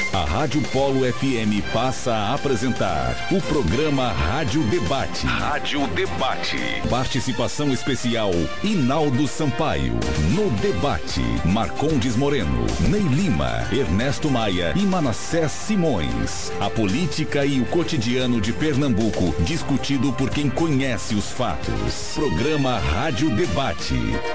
A Rádio Polo FM passa a apresentar o programa Rádio Debate. Rádio Debate. Participação especial, Inaldo Sampaio. No debate, Marcondes Moreno, Ney Lima, Ernesto Maia e Manassés Simões. A política e o cotidiano de Pernambuco, discutido por quem conhece os fatos. Programa Rádio Debate.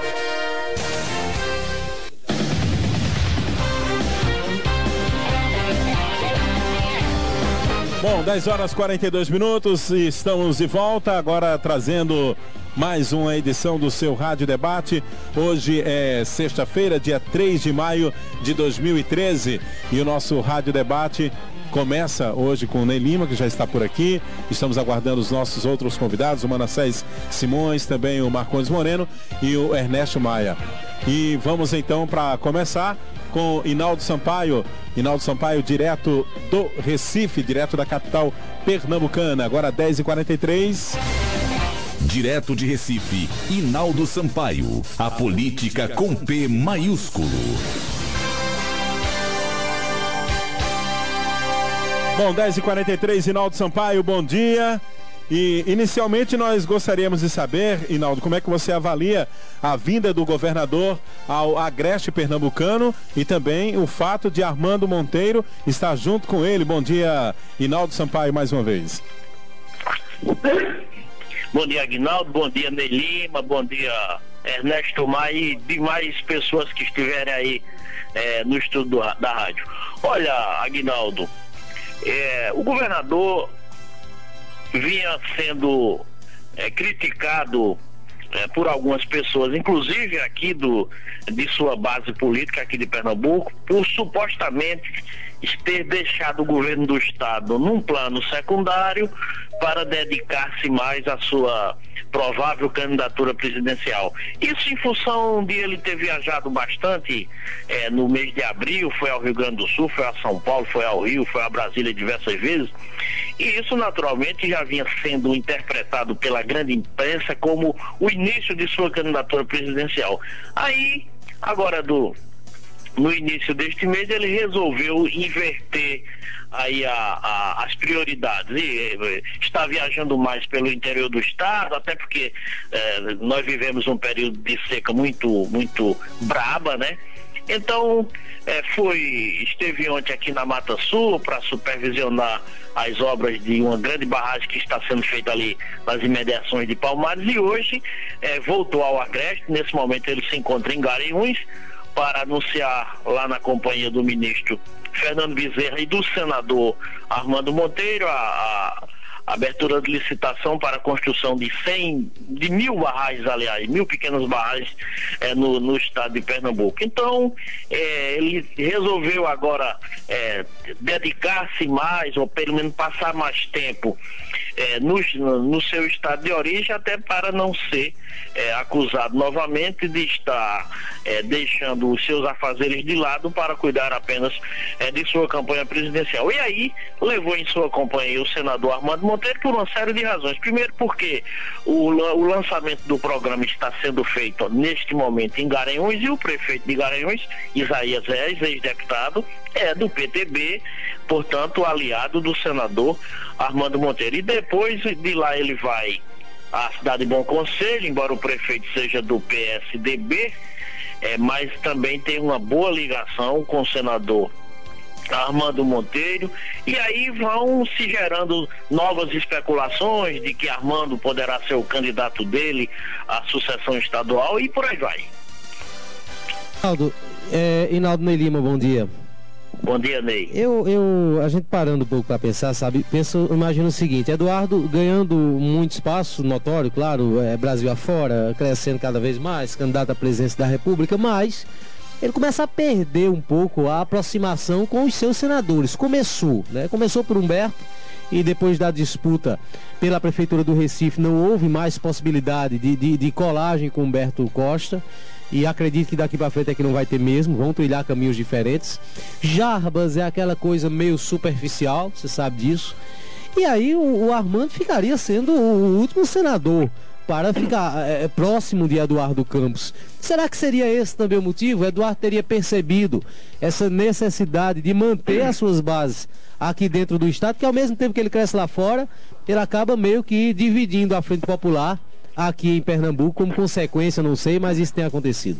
Bom, 10 horas e 42 minutos, estamos de volta, agora trazendo mais uma edição do seu Rádio Debate. Hoje é sexta-feira, dia 3 de maio de 2013, e o nosso Rádio Debate começa hoje com o Ney Lima, que já está por aqui. Estamos aguardando os nossos outros convidados, o Manassés Simões, também o Marcondes Moreno e o Ernesto Maia. E vamos então para começar com Inaldo Sampaio. Inaldo Sampaio, direto do Recife, direto da capital pernambucana. Agora 10h43. Direto de Recife, Inaldo Sampaio. A política com P maiúsculo. Bom, 10h43, Inaldo Sampaio, bom dia. E inicialmente nós gostaríamos de saber, Inaldo, como é que você avalia a vinda do governador ao Agreste Pernambucano e também o fato de Armando Monteiro estar junto com ele. Bom dia, Inaldo Sampaio, mais uma vez. Bom dia, Aguinaldo, bom dia, Ney Lima, bom dia, Ernesto Maia e demais pessoas que estiverem aí no estúdio da rádio. Olha, Aguinaldo, o governador vinha sendo criticado por algumas pessoas, inclusive aqui de sua base política aqui de Pernambuco, por supostamente ter deixado o governo do estado num plano secundário para dedicar-se mais à sua provável candidatura presidencial. Isso em função de ele ter viajado bastante no mês de abril, foi ao Rio Grande do Sul, foi a São Paulo, foi ao Rio, foi a Brasília diversas vezes, e isso naturalmente já vinha sendo interpretado pela grande imprensa como o início de sua candidatura presidencial. Aí, agora no início deste mês, ele resolveu inverter aí as prioridades e está viajando mais pelo interior do estado, até porque nós vivemos um período de seca muito braba, né? Então esteve ontem aqui na Mata Sul para supervisionar as obras de uma grande barragem que está sendo feita ali nas imediações de Palmares, e hoje voltou ao Agreste. Nesse momento ele se encontra em Garanhuns para anunciar lá na companhia do ministro Fernando Bezerra e do senador Armando Monteiro a abertura de licitação para a construção de 1.000 barragens, aliás, 1.000 pequenas barragens no estado de Pernambuco. Então, ele resolveu agora dedicar-se mais, ou pelo menos passar mais tempo no seu estado de origem, até para não ser acusado novamente de estar deixando os seus afazeres de lado para cuidar apenas de sua campanha presidencial. E aí, levou em sua companhia o senador Armando Monteiro por uma série de razões. Primeiro, porque o lançamento do programa está sendo feito neste momento em Garanhuns, e o prefeito de Garanhuns, Isaías Reis, ex-deputado, é do PTB, portanto aliado do senador Armando Monteiro. E depois de lá ele vai à cidade de Bom Conselho, embora o prefeito seja do PSDB, mas também tem uma boa ligação com o senador Armando Monteiro, e aí vão se gerando novas especulações de que Armando poderá ser o candidato dele à sucessão estadual, e por aí vai. Inaldo, Ney Lima, bom dia. Bom dia, Ney. A gente parando um pouco para pensar, sabe? Imagina o seguinte: Eduardo ganhando muito espaço, notório, claro, Brasil afora, crescendo cada vez mais, candidato à presidência da República, mas ele começa a perder um pouco a aproximação com os seus senadores. Começou por Humberto, e depois da disputa pela Prefeitura do Recife não houve mais possibilidade de colagem com Humberto Costa, e acredito que daqui para frente é que não vai ter mesmo, vão trilhar caminhos diferentes. Jarbas é aquela coisa meio superficial, você sabe disso. E aí o Armando ficaria sendo o último senador para ficar próximo de Eduardo Campos. Será que seria esse também o motivo? Eduardo teria percebido essa necessidade de manter as suas bases aqui dentro do estado, que ao mesmo tempo que ele cresce lá fora, ele acaba meio que dividindo a Frente Popular aqui em Pernambuco, como consequência, não sei, mas isso tem acontecido.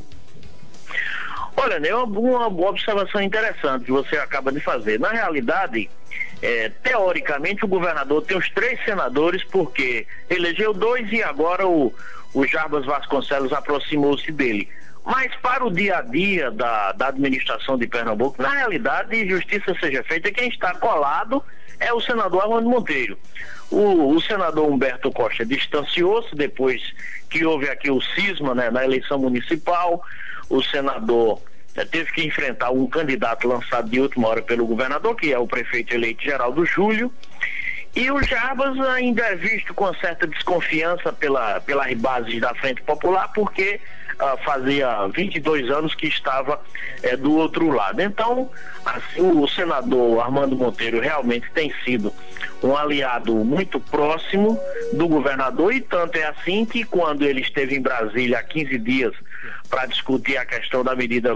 Olha, né, uma observação interessante que você acaba de fazer. Na realidade, teoricamente, o governador tem os 3 senadores, porque elegeu 2 e agora o Jarbas Vasconcelos aproximou-se dele. Mas para o dia a dia da administração de Pernambuco, na realidade, justiça seja feita, quem está colado é o senador Armando Monteiro. O senador Humberto Costa distanciou-se depois que houve aqui o cisma, né, na eleição municipal. O senador teve que enfrentar um candidato lançado de última hora pelo governador, que é o prefeito eleito Geraldo Júlio. E o Jarbas ainda é visto com certa desconfiança pelas bases da Frente Popular, porque fazia 22 anos que estava do outro lado. Então, assim, o senador Armando Monteiro realmente tem sido um aliado muito próximo do governador, e tanto é assim que quando ele esteve em Brasília há 15 dias para discutir a questão da medida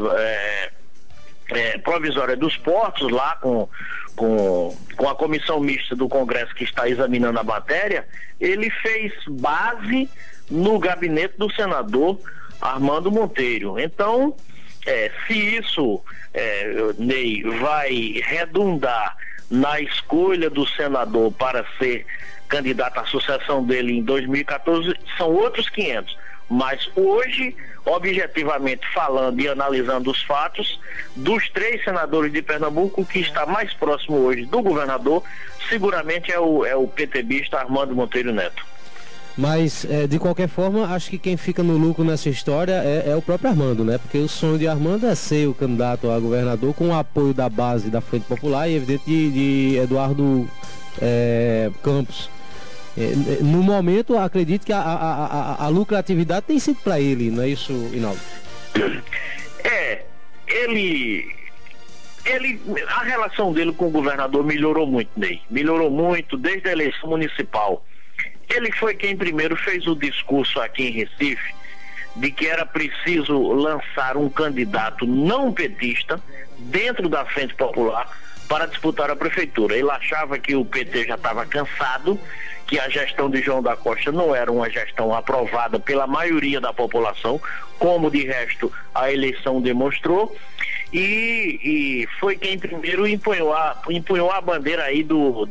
provisória dos portos, lá com a comissão mista do Congresso que está examinando a matéria, ele fez base no gabinete do senador Armando Monteiro. Então, se isso, Ney, vai redundar na escolha do senador para ser candidato à sucessão dele em 2014, são outros 500. Mas hoje, objetivamente falando e analisando os fatos, dos 3 senadores de Pernambuco, o que está mais próximo hoje do governador, seguramente é o PTBista Armando Monteiro Neto. Mas, de qualquer forma, acho que quem fica no lucro nessa história é o próprio Armando, né? Porque o sonho de Armando é ser o candidato a governador com o apoio da base da Frente Popular e, evidente, de Eduardo Campos. No momento, acredito que a lucratividade tem sido para ele, não é isso, Hinaldo? A relação dele com o governador melhorou muito, Ney. Melhorou muito desde a eleição municipal. Ele foi quem primeiro fez o discurso aqui em Recife de que era preciso lançar um candidato não petista dentro da Frente Popular para disputar a prefeitura. Ele achava que o PT já estava cansado, que a gestão de João da Costa não era uma gestão aprovada pela maioria da população, como de resto a eleição demonstrou, e foi quem primeiro empunhou a bandeira aí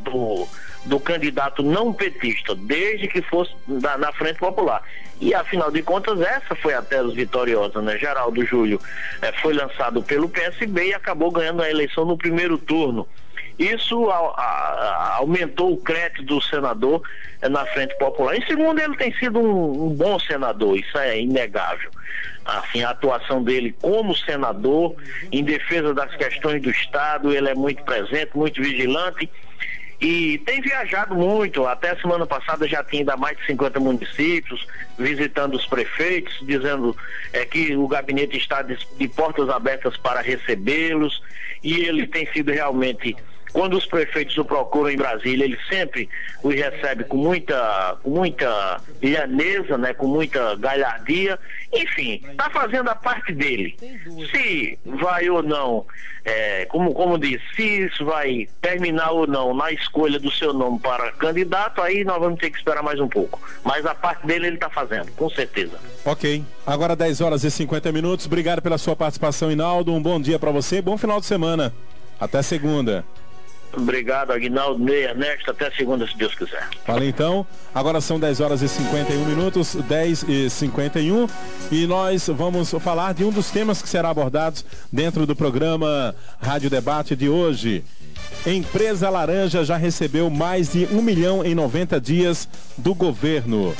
do candidato não petista, desde que fosse na Frente Popular. E afinal de contas, essa foi a tese vitoriosa, né? Geraldo Júlio foi lançado pelo PSB e acabou ganhando a eleição no primeiro turno. Isso aumentou o crédito do senador na Frente Popular. Em segundo, ele tem sido um bom senador, isso é inegável. Assim, a atuação dele como senador, em defesa das questões do Estado, ele é muito presente, muito vigilante, e tem viajado muito. Até a semana passada já tinha ido a mais de 50 municípios, visitando os prefeitos, dizendo que o gabinete está de portas abertas para recebê-los, e ele tem sido realmente, quando os prefeitos o procuram em Brasília, ele sempre os recebe com muita lhaneza, né, com muita galhardia. Enfim, está fazendo a parte dele. Se vai ou não, como disse, se isso vai terminar ou não na escolha do seu nome para candidato, aí nós vamos ter que esperar mais um pouco. Mas a parte dele ele está fazendo, com certeza. Ok, agora 10 horas e 50 minutos. Obrigado pela sua participação, Hinaldo. Um bom dia para você, bom final de semana. Até segunda. Obrigado, Aguinaldo, Ney, Ernesto, até segunda, se Deus quiser. Fala então, agora são 10 horas e 51 minutos, 10 e 51, e nós vamos falar de um dos temas que será abordados dentro do programa Rádio Debate de hoje. Empresa Laranja já recebeu mais de 1 milhão em 90 dias do governo.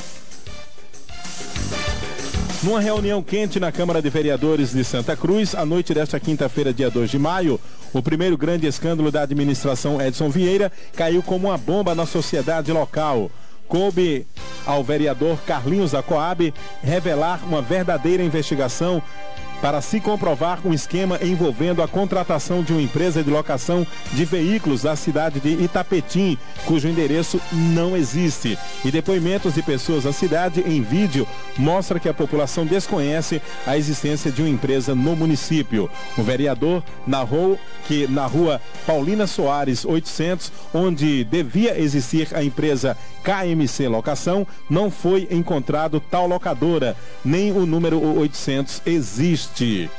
Numa reunião quente na Câmara de Vereadores de Santa Cruz, à noite desta quinta-feira, dia 2 de maio, o primeiro grande escândalo da administração Edson Vieira caiu como uma bomba na sociedade local. Coube ao vereador Carlinhos da Coab revelar uma verdadeira investigação para se comprovar um esquema envolvendo a contratação de uma empresa de locação de veículos da cidade de Itapetim, cujo endereço não existe. E depoimentos de pessoas da cidade em vídeo mostra que a população desconhece a existência de uma empresa no município. O vereador narrou que na rua Paulina Soares 800, onde devia existir a empresa KMC Locação, não foi encontrado tal locadora, nem o número 800 existe.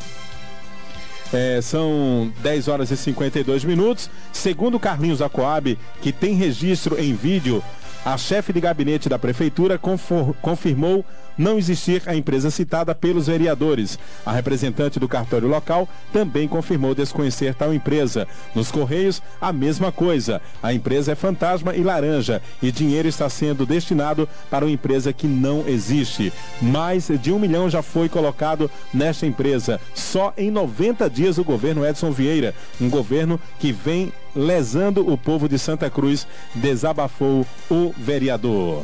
São 10 horas e 52 minutos. Segundo Carlinhos Acoab, que tem registro em vídeo, a chefe de gabinete da prefeitura confirmou não existir a empresa citada pelos vereadores. A representante do cartório local também confirmou desconhecer tal empresa. Nos Correios, a mesma coisa. A empresa é fantasma e laranja e dinheiro está sendo destinado para uma empresa que não existe. Mais de 1 milhão já foi colocado nesta empresa. Só em 90 dias o governo Edson Vieira, um governo que vem lesando o povo de Santa Cruz, desabafou o vereador.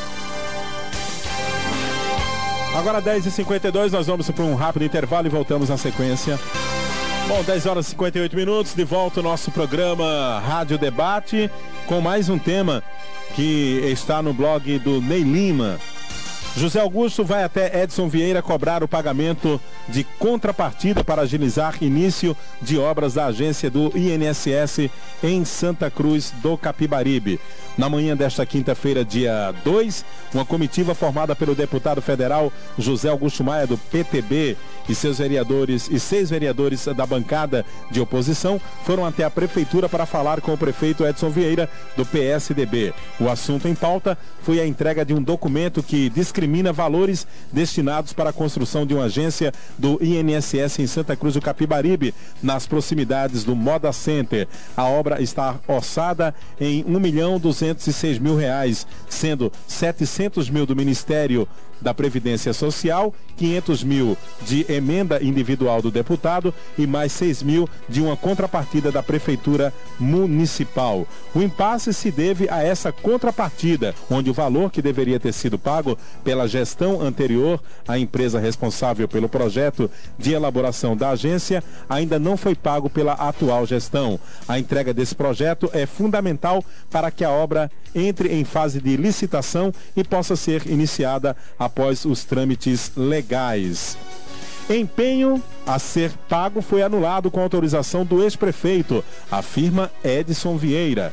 Agora 10h52, nós vamos para um rápido intervalo e voltamos na sequência. Bom, 10 horas e 58 minutos, de volta o nosso programa Rádio Debate, com mais um tema que está no blog do Ney Lima. José Augusto vai até Edson Vieira cobrar o pagamento de contrapartida para agilizar início de obras da agência do INSS em Santa Cruz do Capibaribe. Na manhã desta quinta-feira, dia 2, uma comitiva formada pelo deputado federal José Augusto Maia, do PTB, e seus vereadores e 6 vereadores da bancada de oposição foram até a prefeitura para falar com o prefeito Edson Vieira, do PSDB. O assunto em pauta foi a entrega de um documento que discrimina valores destinados para a construção de uma agência do INSS em Santa Cruz do Capibaribe, nas proximidades do Moda Center. A obra está orçada em R$1.206.000, sendo 700 mil do Ministério da Previdência Social, 500 mil de emenda individual do deputado e mais 6 mil de uma contrapartida da Prefeitura Municipal. O impasse se deve a essa contrapartida, onde o valor que deveria ter sido pago pela gestão anterior à empresa responsável pelo projeto de elaboração da agência ainda não foi pago pela atual gestão. A entrega desse projeto é fundamental para que a obra entre em fase de licitação e possa ser iniciada após os trâmites legais. Empenho a ser pago foi anulado com autorização do ex-prefeito, afirma Edson Vieira.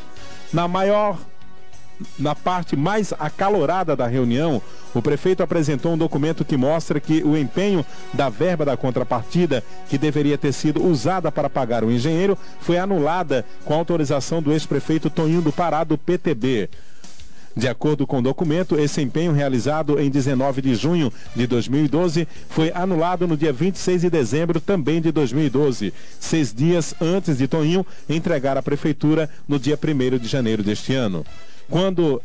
Na parte mais acalorada da reunião, o prefeito apresentou um documento que mostra que o empenho da verba da contrapartida, que deveria ter sido usada para pagar o engenheiro, foi anulada com autorização do ex-prefeito Toninho do Pará, do PTB. De acordo com o documento, esse empenho realizado em 19 de junho de 2012 foi anulado no dia 26 de dezembro também de 2012, 6 dias antes de Toninho entregar à prefeitura no dia 1º de janeiro deste ano. Quando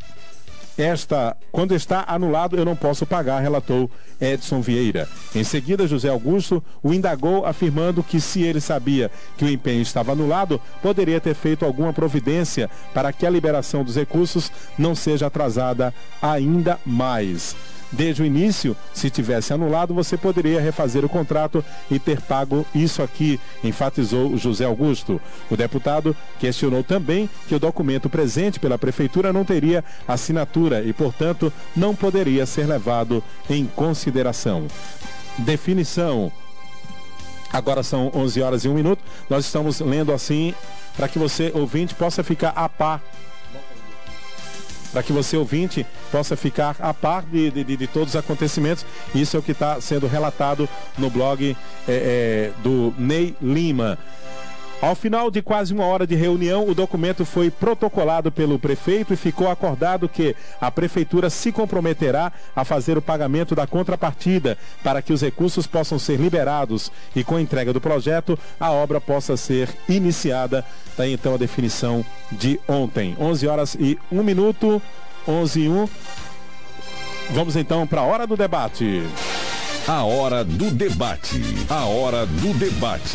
está anulado, eu não posso pagar, relatou Edson Vieira. Em seguida, José Augusto o indagou, afirmando que se ele sabia que o empenho estava anulado, poderia ter feito alguma providência para que a liberação dos recursos não seja atrasada ainda mais. Desde o início, se tivesse anulado, você poderia refazer o contrato e ter pago isso aqui, enfatizou José Augusto. O deputado questionou também que o documento presente pela prefeitura não teria assinatura e, portanto, não poderia ser levado em consideração. Definição. Agora são 11 horas e 1 minuto. Nós estamos lendo assim para que você, ouvinte, possa ficar a par. Para que você, ouvinte, possa ficar a par de todos os acontecimentos. Isso é o que está sendo relatado no blog do Ney Lima. Ao final de quase 1 hora de reunião, o documento foi protocolado pelo prefeito e ficou acordado que a prefeitura se comprometerá a fazer o pagamento da contrapartida para que os recursos possam ser liberados e, com a entrega do projeto, a obra possa ser iniciada. Daí então a definição de ontem. 11 horas e 1 minuto, 11 e 1. Vamos então para a hora do debate. A hora do debate. A hora do debate.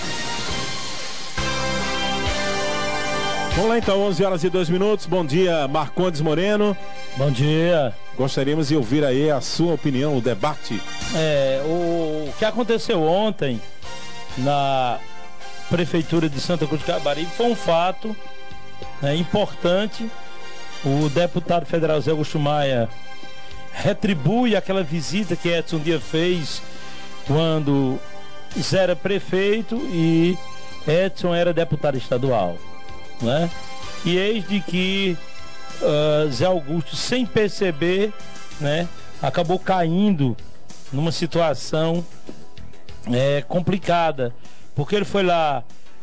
Vamos lá então, 11 horas e 2 minutos. Bom dia, Marcondes Moreno. Bom dia. Gostaríamos de ouvir aí a sua opinião, o debate. O O que aconteceu ontem na Prefeitura de Santa Cruz de Capibaribe foi um fato importante. O deputado federal Zé Augusto Maia retribui aquela visita que Edson Dia fez quando Zé era prefeito e Edson era deputado estadual, né? E eis de que Zé Augusto, sem perceber, né, acabou caindo numa situação complicada, porque ele foi lá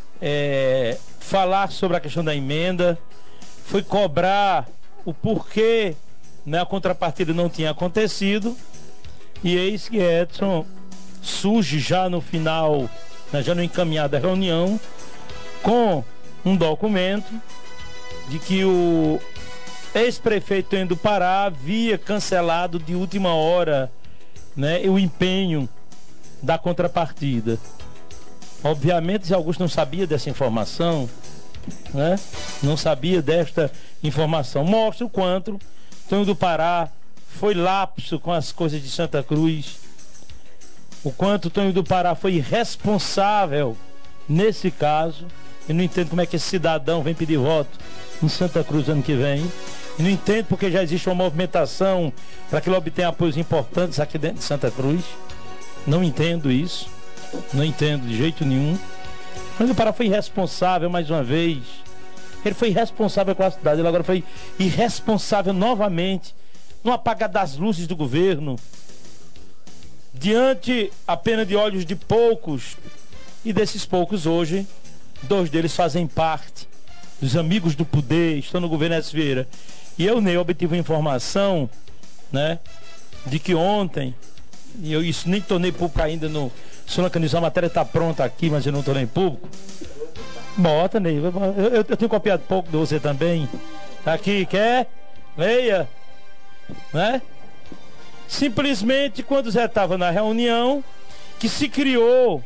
falar sobre a questão da emenda, foi cobrar o porquê, né, a contrapartida não tinha acontecido, e eis que Edson surge já no final, né, já no encaminhar da reunião, com um documento de que o ex-prefeito do Pará havia cancelado de última hora, né, o empenho da contrapartida. Obviamente, Zé Augusto não sabia dessa informação, né? Não sabia desta informação. Mostra o quanto Tonho do Pará foi lapso com as coisas de Santa Cruz, o quanto Tonho do Pará foi irresponsável nesse caso. Eu não entendo como é que esse cidadão vem pedir voto em Santa Cruz ano que vem. Eu não entendo porque já existe uma movimentação para que ele obtenha apoios importantes aqui dentro de Santa Cruz. Não entendo isso. Não entendo de jeito nenhum. Mas o Pará foi irresponsável mais uma vez. Ele foi irresponsável com a cidade. Ele agora foi irresponsável novamente no apagar das luzes do governo. Diante apenas de olhos de poucos. E desses poucos hoje, 2 deles fazem parte dos amigos do poder, estão no governo Edson Vieira. E eu, Ney, obtive informação, né, de que ontem, e eu isso nem tornei público ainda no Solancanizar, a matéria está pronta aqui, mas eu não tornei público. Bota, Ney, eu tenho copiado pouco de você também. Tá aqui, quer? Leia, né? Simplesmente quando o Zé estava na reunião, que se criou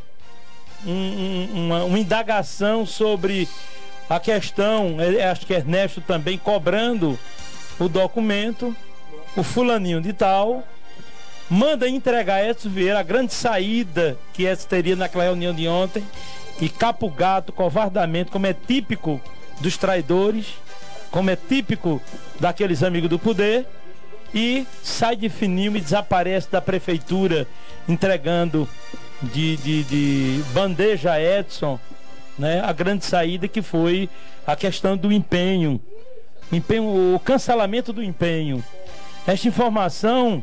uma indagação sobre a questão, acho que Ernesto também cobrando o documento, o fulaninho de tal manda entregar a Edson Vieira a grande saída que Edson teria naquela reunião de ontem, e capa o gato covardamente, como é típico dos traidores, como é típico daqueles amigos do poder, e sai de fininho e desaparece da prefeitura, entregando de bandeja a Edson, né, a grande saída, que foi a questão do empenho, o cancelamento do empenho. Esta informação,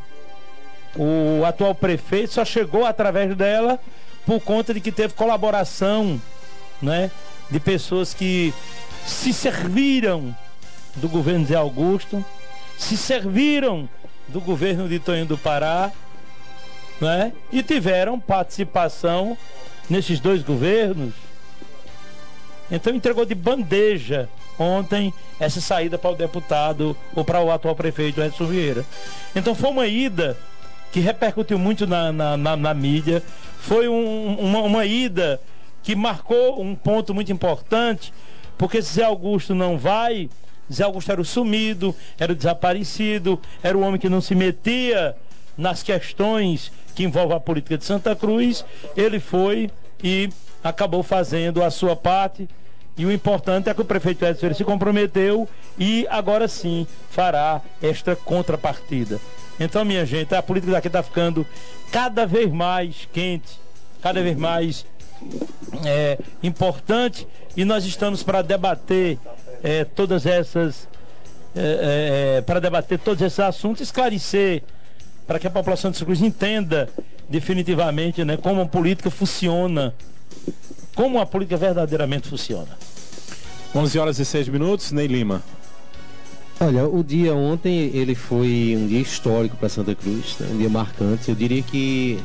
o atual prefeito só chegou através dela por conta de que teve colaboração, né, de pessoas que se serviram do governo de Zé Augusto, se serviram do governo de Tonho do Pará, né, e tiveram participação nesses 2 governos. Então entregou de bandeja ontem essa saída para o deputado, ou para o atual prefeito Edson Vieira. Então foi uma ida que repercutiu muito na mídia. Foi uma ida que marcou um ponto muito importante, porque se Zé Augusto não vai, Zé Augusto era o sumido, era o desaparecido, era o homem que não se metia nas questões que envolvem a política de Santa Cruz. Ele foi e acabou fazendo a sua parte, e o importante é que o prefeito Edson Vieira se comprometeu e agora sim fará esta contrapartida. Então, minha gente, a política daqui está ficando cada vez mais quente, cada vez mais importante, e nós estamos para debater todas essas para debater todos esses assuntos, esclarecer para que a população de Santa Cruz entenda definitivamente, né, como a política funciona, como a política verdadeiramente funciona. 11h06, Ney Lima. Olha, o dia ontem ele foi um dia histórico para Santa Cruz, né? Um dia marcante. Eu diria que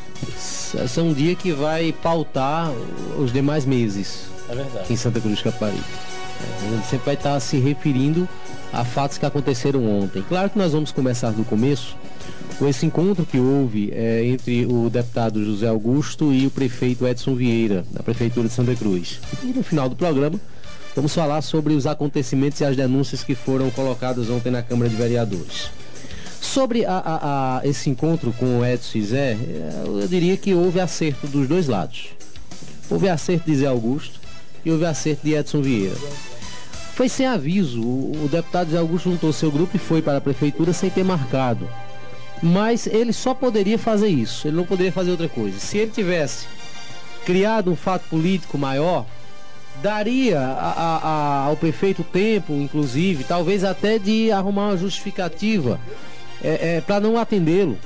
é um dia que vai pautar os demais meses. É verdade. Aqui em Santa Cruz de Capibaribe. A gente sempre vai estar se referindo a fatos que aconteceram ontem. Claro que nós vamos começar do começo, com esse encontro que houve entre o deputado José Augusto e o prefeito Edson Vieira, da Prefeitura de Santa Cruz. E no final do programa, vamos falar sobre os acontecimentos e as denúncias que foram colocadas ontem na Câmara de Vereadores. Sobre esse encontro com o Edson e Zé, eu diria que houve acerto dos dois lados. Houve acerto de Zé Augusto e houve acerto de Edson Vieira. Foi sem aviso, o deputado Zé Augusto juntou seu grupo e foi para a prefeitura sem ter marcado. Mas ele só poderia fazer isso, ele não poderia fazer outra coisa. Se ele tivesse criado um fato político maior, daria ao prefeito tempo, inclusive, talvez até de arrumar uma justificativa para não atendê-lo.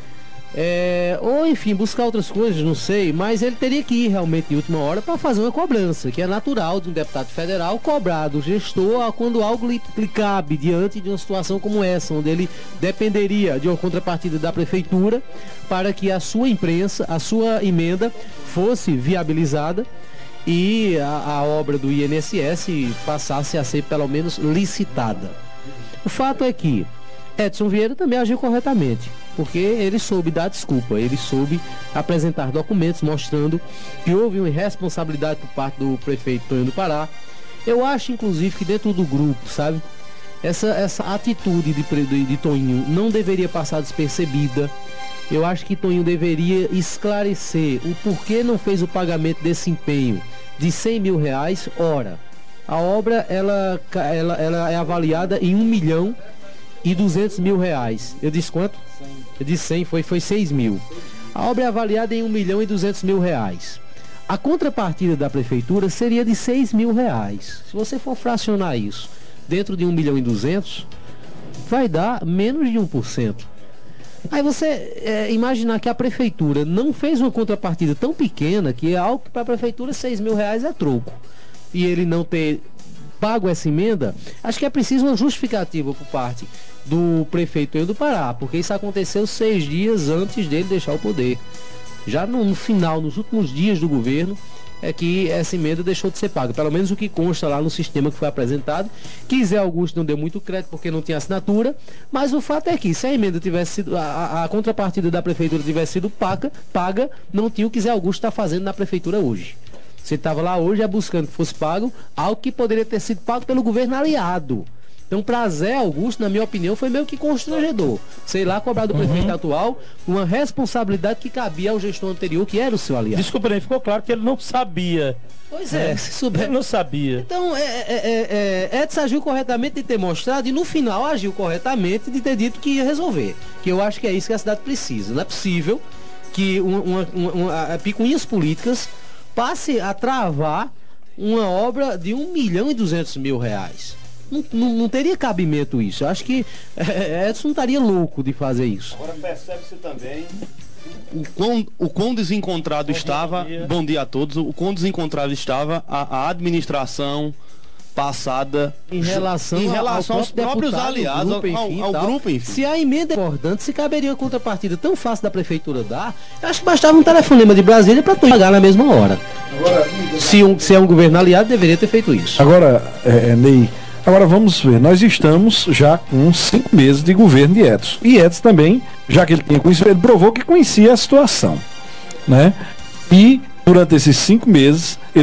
Ou enfim, buscar outras coisas, não sei, mas ele teria que ir realmente em última hora para fazer uma cobrança, que é natural de um deputado federal cobrar do gestor quando algo lhe cabe diante de uma situação como essa, onde ele dependeria de uma contrapartida da prefeitura para que a sua imprensa, a sua emenda fosse viabilizada e a obra do INSS passasse a ser pelo menos licitada. O fato é que Edson Vieira também agiu corretamente, porque ele soube dar desculpa, ele soube apresentar documentos mostrando que houve uma irresponsabilidade por parte do prefeito Tonho do Pará. Eu acho, inclusive, que dentro do grupo, sabe, essa atitude de Toninho não deveria passar despercebida. Eu acho que Toninho deveria esclarecer o porquê não fez o pagamento desse empenho de R$100 mil. Ora, a obra ela é avaliada em R$1.200.000. Eu disse quanto? Eu disse 100, foi 6 mil. A obra é avaliada em R$1.200.000. A contrapartida da prefeitura seria de R$6 mil. Se você for fracionar isso dentro de 1.200.000, vai dar menos de 1%. Aí você imaginar que a prefeitura não fez uma contrapartida tão pequena, que é algo que para a prefeitura R$6 mil é troco, e ele não ter pago essa emenda, acho que é preciso uma justificativa por parte do prefeito Tonho do Pará, porque isso aconteceu 6 dias antes dele deixar o poder. Já no final, nos últimos dias do governo, é que essa emenda deixou de ser paga, pelo menos o que consta lá no sistema que foi apresentado, que Zé Augusto não deu muito crédito porque não tinha assinatura, mas o fato é que se a emenda tivesse sido, a contrapartida da prefeitura tivesse sido paga, não tinha o que Zé Augusto está fazendo na prefeitura hoje. Você estava lá hoje buscando que fosse pago algo que poderia ter sido pago pelo governo aliado. Então, para Zé Augusto, na minha opinião, foi meio que constrangedor. Sei lá, cobrar do prefeito atual uma responsabilidade que cabia ao gestor anterior, que era o seu aliado. Desculpa, nem ficou claro que ele não sabia. Pois é, se souber. Ele não sabia. Então, Edson agiu corretamente de ter mostrado e no final agiu corretamente de ter dito que ia resolver. Que eu acho que é isso que a cidade precisa. Não é possível que picuinhas políticas passe a travar uma obra de R$1.200.000. Não teria cabimento isso. Eu acho que Edson estaria louco de fazer isso. Agora percebe-se também o quão desencontrado estava. Bom dia a todos. O quão desencontrado estava a administração passada em relação aos próprios aliados, ao grupo, enfim. Se a emenda é importante, se caberia uma contrapartida tão fácil da prefeitura dar, eu acho que bastava um telefonema de Brasília para pagar na mesma hora. Agora, se é um governo aliado, deveria ter feito isso. Agora, Ney, vamos ver, nós estamos já com 5 meses de governo de Edson. E Edson também, já que ele tinha conhecido, ele provou que conhecia a situação, né? E durante esses 5 meses, ele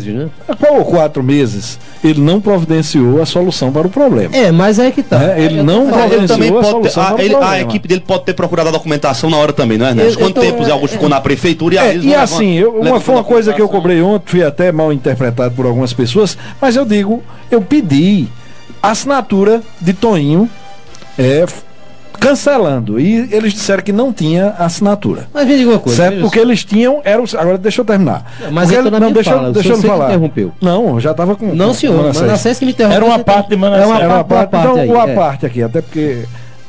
4 meses, ele não providenciou a solução para o problema. Mas é que tá. Ele não providenciou a solução para o problema. A equipe dele pode ter procurado a documentação na hora também, não é, Ernesto? Quanto tempo o Zé Augusto ficou na prefeitura e assim, foi uma coisa que eu cobrei ontem, fui até mal interpretado por algumas pessoas, mas eu pedi a assinatura de Toninho cancelando, e eles disseram que não tinha assinatura. Mas me diga uma coisa, certo? Porque eles tinham, agora deixa eu terminar. Mas deixa eu falar. Interrompeu. Não, já estava com. Não, senhor, Manassés que me interrompeu. Era uma parte de Manassés. Era uma parte, então, a parte aqui, até porque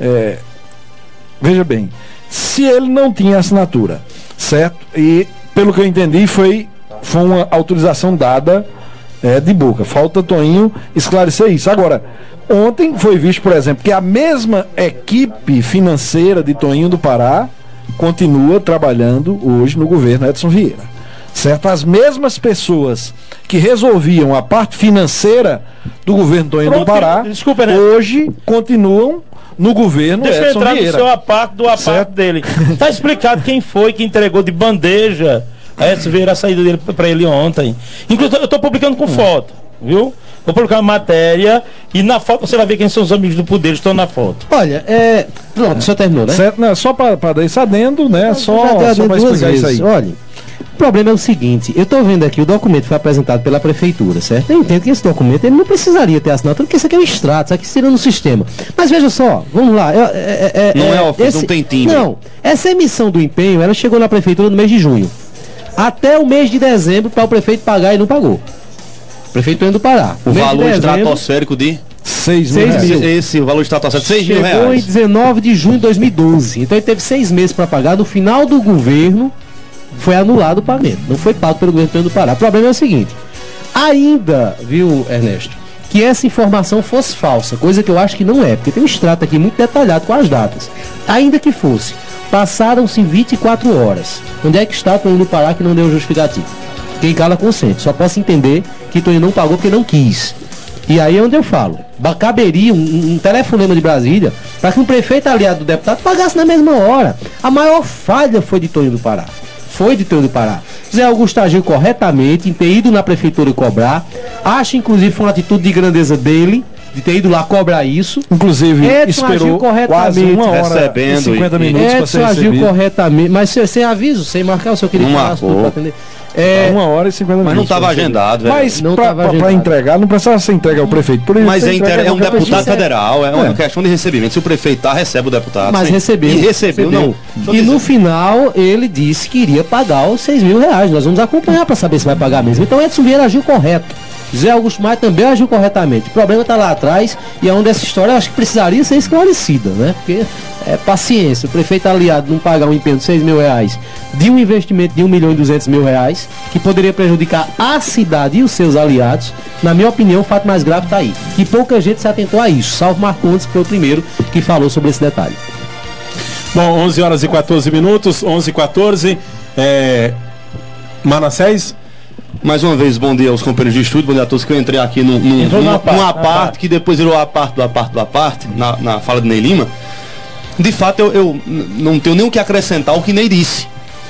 veja bem, se ele não tinha assinatura, certo? E pelo que eu entendi foi uma autorização dada de boca. Falta Toninho esclarecer isso. Agora, ontem foi visto, por exemplo, que a mesma equipe financeira de Toninho do Pará continua trabalhando hoje no governo Edson Vieira. Certo? As mesmas pessoas que resolviam a parte financeira do governo Toninho do Pará, hoje continuam no governo Edson Vieira. Deixa eu entrar no seu aparte dele. Tá explicado quem foi que entregou de bandeja a Edson Vieira a saída dele para ele ontem. Inclusive, eu tô publicando com foto, viu? Vou colocar uma matéria e na foto você vai ver quem são os amigos do poder, estão na foto. Olha, pronto, o senhor terminou, né? Certo, né? Só para dar esse adendo, né? Só para explicar isso aí. Olha, o problema é o seguinte, eu estou vendo aqui o documento que foi apresentado pela prefeitura, certo? Eu entendo que esse documento ele não precisaria ter assinatura, porque isso aqui é um extrato, isso aqui seria no sistema. Mas veja só, vamos lá. Não tem timbre. Não, essa emissão do empenho, ela chegou na prefeitura no mês de junho. Até o mês de dezembro para o prefeito pagar e não pagou. Prefeitura do Pará. O valor estratosférico de 6 mil reais. Esse o valor estratosférico de 6 mil reais. Chegou em 19 de junho de 2012. Então ele teve 6 meses para pagar. No final do governo foi anulado o pagamento. Não foi pago pelo governo do Pará. O problema é o seguinte. Ainda, viu, Ernesto, que essa informação fosse falsa, coisa que eu acho que não é, porque tem um extrato aqui muito detalhado com as datas. Ainda que fosse, passaram-se 24 horas. Onde é que está Toninho do Pará que não deu justificativo? Quem cala consente. Só posso entender que Toninho não pagou porque não quis. E aí é onde eu falo. Caberia um telefonema de Brasília para que um prefeito aliado do deputado pagasse na mesma hora. A maior falha foi de Toninho do Pará. Foi de Toninho do Pará. Zé Augusto agiu corretamente em ter ido na prefeitura e cobrar. Acho, inclusive, foi uma atitude de grandeza dele, de ter ido lá cobrar isso. Inclusive, Edson esperou quase uma hora recebendo e 50 minutos para ser Edson agiu recebido. corretamente, mas sem aviso, sem marcar, o senhor queria que falasse tudo para atender. 1 hora e 50 minutos. Mas não estava agendado, velho. Mas Não para entregar, não precisava ser entregue ao prefeito. Por Mas é um deputado prefeito. federal, é uma questão de recebimento. Se o prefeito recebe o deputado. Mas sim. recebeu. E recebeu, não. E no final ele disse que iria pagar os 6 mil reais. Nós vamos acompanhar para saber se vai pagar mesmo. Então Edson Vieira agiu correto. Zé Augusto Maia também agiu corretamente. O problema está lá atrás e é onde essa história eu acho que precisaria ser esclarecida, né? Porque paciência, o prefeito aliado não pagar um empenho de 6 mil reais de um investimento de 1.200.000 reais, que poderia prejudicar a cidade e os seus aliados. Na minha opinião, o fato mais grave está aí. Que pouca gente se atentou a isso, salvo Marcondes, que foi o primeiro que falou sobre esse detalhe. Bom, 11 horas e 14 minutos, 11h14. Manassés? Mais uma vez, bom dia aos companheiros de estúdio, bom dia a todos, que eu entrei aqui numa parte que depois virou a parte na fala de Ney Lima. De fato, eu não tenho nem o que acrescentar ao que Ney disse.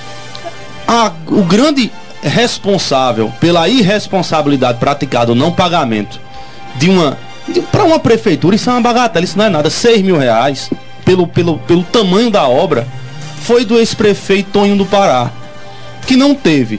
O grande responsável pela irresponsabilidade praticada, o não pagamento para uma prefeitura, isso é uma bagatela, isso não é nada. 6 mil reais pelo tamanho da obra foi do ex-prefeito Toninho do Pará, que não teve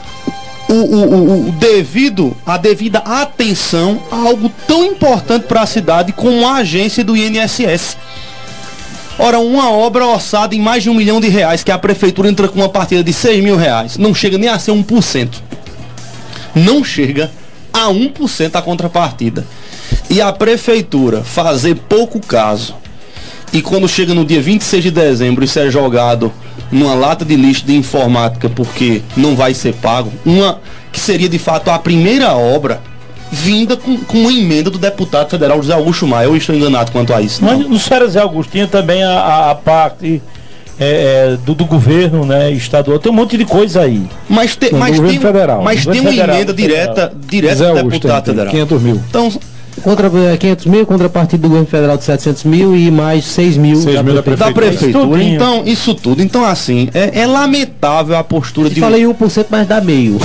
a devida atenção a algo tão importante para a cidade como a agência do INSS. Ora, uma obra orçada em mais de R$1 milhão, que a prefeitura entra com uma partida de 6 mil reais, não chega nem a ser 1%. Não chega a 1% a contrapartida. E a prefeitura fazer pouco caso, e quando chega no dia 26 de dezembro isso é jogado numa lata de lixo de informática porque não vai ser pago, que seria de fato a primeira obra vinda com uma emenda do deputado federal José Augusto Maia. Eu estou enganado quanto a isso. Mas no Sérgio Zé Augustinho também a parte do governo, né, estadual, tem um monte de coisa aí. Mas tem uma emenda direta do deputado federal. 500 mil. Então, Contra 500 mil, contrapartida do governo federal de 700 mil e mais 6 mil da prefeitura. Então, isso tudo. Então, assim, é lamentável a postura de... Falei 1%, mas dá meio.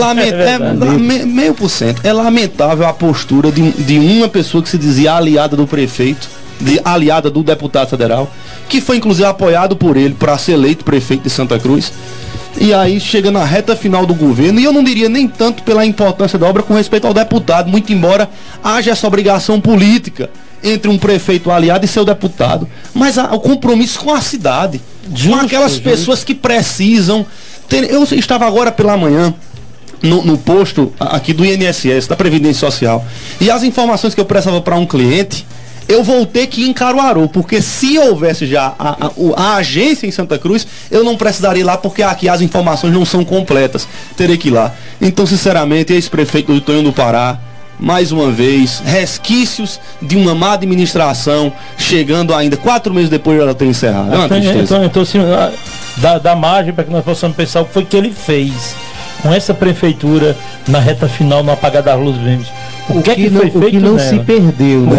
Meio por cento. É lamentável a postura de uma pessoa que se dizia aliada do prefeito, aliada do deputado federal, que foi inclusive apoiado por ele para ser eleito prefeito de Santa Cruz. E aí chega na reta final do governo, e eu não diria nem tanto pela importância da obra com respeito ao deputado, muito embora haja essa obrigação política entre um prefeito aliado e seu deputado, mas o compromisso com a cidade, com aquelas pessoas que precisam ter. Eu estava agora pela manhã no posto aqui do INSS, da Previdência Social, e as informações que eu prestava para um cliente, eu vou ter que ir em Caruaru, porque se houvesse já a agência em Santa Cruz, eu não precisaria ir lá, porque aqui as informações não são completas. Terei que ir lá. Então, sinceramente, ex-prefeito do Toninho do Pará, mais uma vez, resquícios de uma má administração, chegando ainda 4 meses depois de ela ter encerrado. É uma tristeza. Então assim, dá margem para que nós possamos pensar o que foi que ele fez com essa prefeitura na reta final, no apagar das luzes verdes. O que foi feito, o que não nela? Se perdeu, né?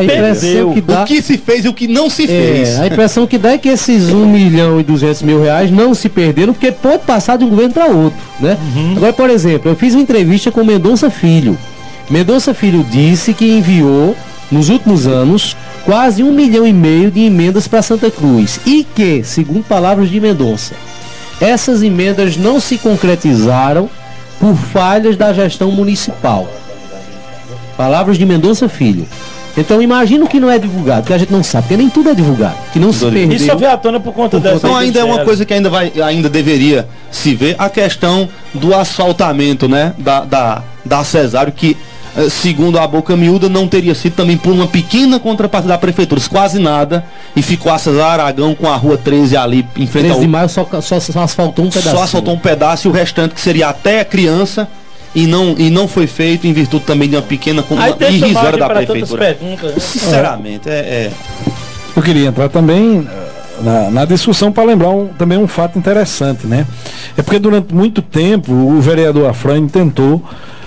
O que se fez e o que não se fez. A impressão que dá é que esses 1.200.000 reais não se perderam, porque pode passar de um governo para outro, né? Agora, por exemplo, eu fiz uma entrevista com o Mendonça Filho, Mendonça Filho disse que enviou, nos últimos anos, quase 1,5 milhão de emendas para Santa Cruz e que, segundo palavras de Mendonça, essas emendas não se concretizaram por falhas da gestão municipal. Palavras de Mendonça Filho. Então imagina o que não é divulgado, que a gente não sabe, porque nem tudo é divulgado, que não se perdeu. Isso veio à tona por conta dessa. Então ainda é uma coisa que ainda deveria se ver, a questão do asfaltamento, né, da Cesário, que segundo a boca miúda não teria sido também por uma pequena contrapartida da prefeitura, quase nada, e ficou a Cesário Aragão com a rua 13 ali em frente 13 de maio só asfaltou um pedaço. Só asfaltou um pedaço e o restante que seria até criança. E não foi feito em virtude também de uma pequena irrisória da prefeitura. Sinceramente, Eu queria entrar também na discussão para lembrar também um fato interessante, né? É porque durante muito tempo o vereador Afrânio tentou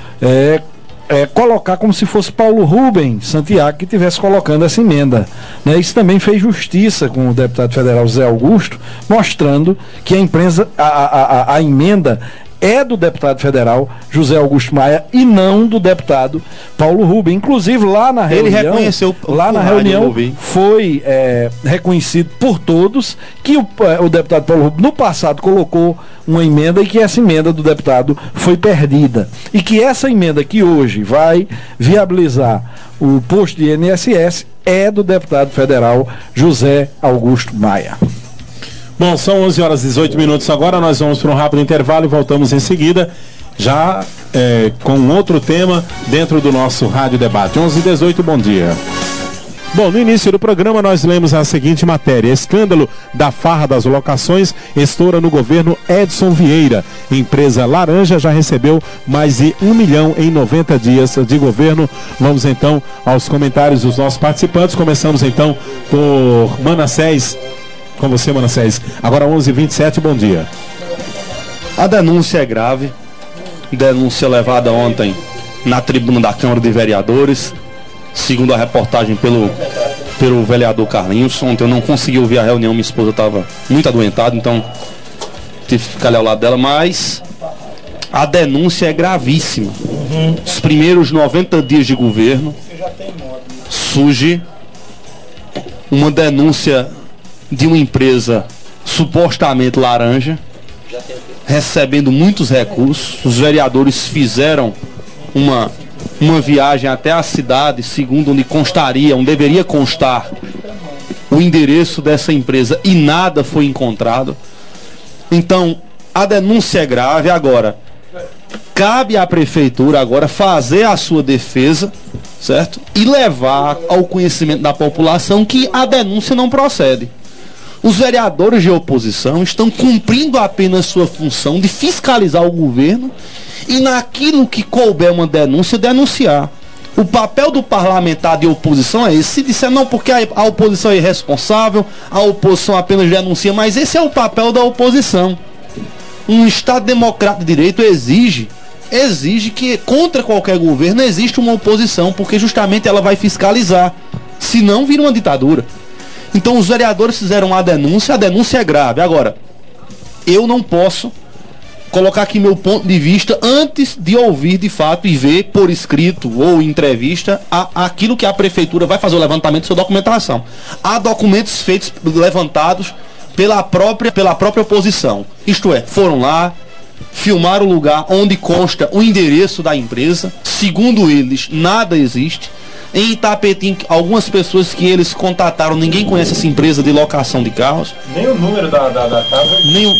colocar como se fosse Paulo Rubens Santiago que estivesse colocando essa emenda, né? Isso também fez justiça com o deputado federal José Augusto, mostrando que a emenda é do deputado federal José Augusto Maia e não do deputado Paulo Rubens. Inclusive lá na reunião, ele reconheceu foi reconhecido por todos que o deputado Paulo Rubens no passado colocou uma emenda e que essa emenda do deputado foi perdida e que essa emenda que hoje vai viabilizar o posto de INSS é do deputado federal José Augusto Maia. Bom, são 11 horas e 18 minutos agora, nós vamos para um rápido intervalo e voltamos em seguida, já com outro tema dentro do nosso Rádio Debate. 11 e 18, bom dia. Bom, no início do programa nós lemos a seguinte matéria: escândalo da farra das locações estoura no governo Edson Vieira. Empresa Laranja já recebeu mais de 1 milhão em 90 dias de governo. Vamos então aos comentários dos nossos participantes. Começamos então por Manassés. Com você, Manassés. Agora 11h27, bom dia. A denúncia é grave. Denúncia levada ontem na tribuna da Câmara de Vereadores. Segundo a reportagem pelo vereador Carlinhos. Ontem eu não consegui ouvir a reunião, minha esposa estava muito adoentada, então tive que ficar ali ao lado dela. Mas a denúncia é gravíssima. Os primeiros 90 dias de governo surge uma denúncia de uma empresa supostamente laranja, recebendo muitos recursos. Os vereadores fizeram uma viagem até a cidade, segundo onde deveria constar o endereço dessa empresa, e nada foi encontrado. Então, a denúncia é grave. Agora, cabe à prefeitura agora fazer a sua defesa, certo? E levar ao conhecimento da população que a denúncia não procede. Os vereadores de oposição estão cumprindo apenas sua função de fiscalizar o governo e, naquilo que couber uma denúncia, denunciar. O papel do parlamentar de oposição é esse. Se disser não, porque a oposição é irresponsável, a oposição apenas denuncia, mas esse é o papel da oposição. Um Estado democrático de direito exige que contra qualquer governo existe uma oposição, porque justamente ela vai fiscalizar, senão vira uma ditadura. Então os vereadores fizeram a denúncia é grave. Agora, eu não posso colocar aqui meu ponto de vista antes de ouvir de fato e ver por escrito ou entrevista aquilo que a prefeitura vai fazer o levantamento de sua documentação. Há documentos levantados pela própria oposição. Isto é, foram lá, filmaram o lugar onde consta o endereço da empresa. Segundo eles, nada existe. Em Itapetim, algumas pessoas que eles contataram, ninguém conhece essa empresa de locação de carros. Nem o número da casa.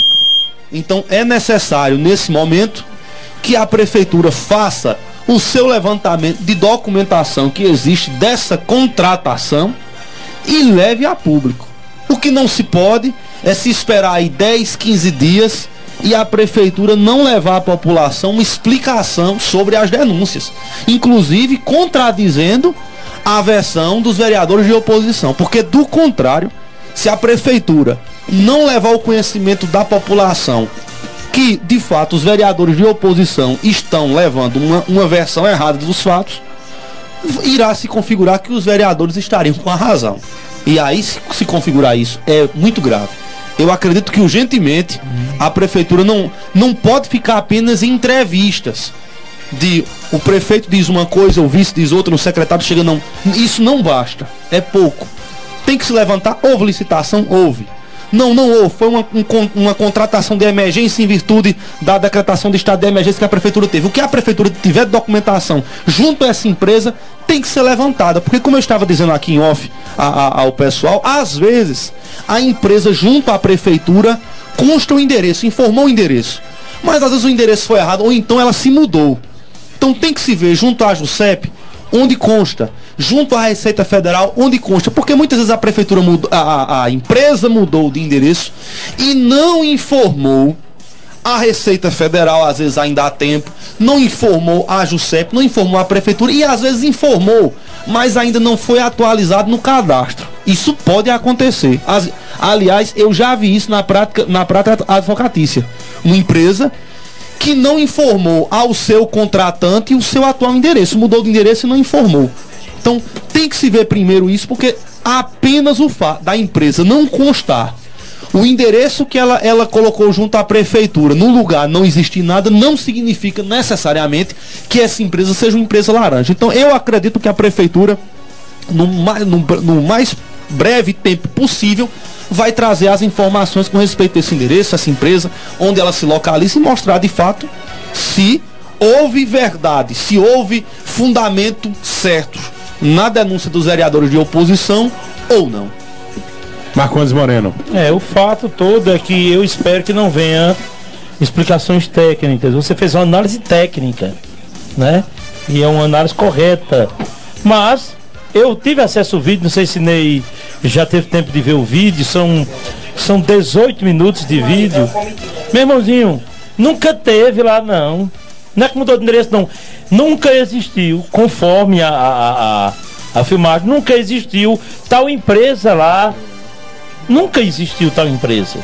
Então é necessário, nesse momento, que a prefeitura faça o seu levantamento de documentação que existe dessa contratação e leve a público. O que não se pode é se esperar aí 10, 15 dias e a prefeitura não levar à população uma explicação sobre as denúncias, inclusive contradizendo a versão dos vereadores de oposição, porque do contrário, se a prefeitura não levar ao conhecimento da população que de fato os vereadores de oposição estão levando uma versão errada dos fatos, irá se configurar que os vereadores estariam com a razão, e aí se configurar isso é muito grave. Eu acredito que urgentemente a prefeitura não pode ficar apenas em entrevistas. de o prefeito diz uma coisa, o vice diz outra, o secretário chega, não. Isso não basta, é pouco. Tem que se levantar, houve licitação? Houve. Não houve, foi uma contratação de emergência em virtude da decretação de estado de emergência que a prefeitura teve. O que a prefeitura tiver de documentação junto a essa empresa tem que ser levantada, porque como eu estava dizendo aqui em off ao pessoal, às vezes a empresa junto à prefeitura consta o endereço, informou o endereço, mas às vezes o endereço foi errado ou então ela se mudou. Então tem que se ver junto à JUSEP onde consta, junto à Receita Federal onde consta, porque muitas vezes a prefeitura mudou, a empresa mudou de endereço e não informou a Receita Federal, às vezes ainda há tempo, não informou a JUSEP, não informou a prefeitura e às vezes informou, mas ainda não foi atualizado no cadastro. Isso pode acontecer. Aliás, eu já vi isso na prática advocatícia. Uma empresa que não informou ao seu contratante o seu atual endereço, mudou de endereço e não informou. Então tem que se ver primeiro isso, porque apenas o fato da empresa não constar o endereço que ela colocou junto à prefeitura, no lugar não existir nada, não significa necessariamente que essa empresa seja uma empresa laranja. Então eu acredito que a prefeitura, no mais breve tempo possível, vai trazer as informações com respeito a esse endereço, essa empresa, onde ela se localiza e mostrar de fato se houve verdade, se houve fundamento certo na denúncia dos vereadores de oposição ou não. Marcondes Moreno. O fato todo é que eu espero que não venha explicações técnicas. Você fez uma análise técnica, né? E é uma análise correta. Mas eu tive acesso ao vídeo, não sei se Ney já teve tempo de ver o vídeo, são 18 minutos de vídeo. Meu irmãozinho, nunca teve lá não. Não é que mudou de endereço não. Nunca existiu, conforme a filmagem, nunca existiu tal empresa lá. Nunca existiu tal empresa.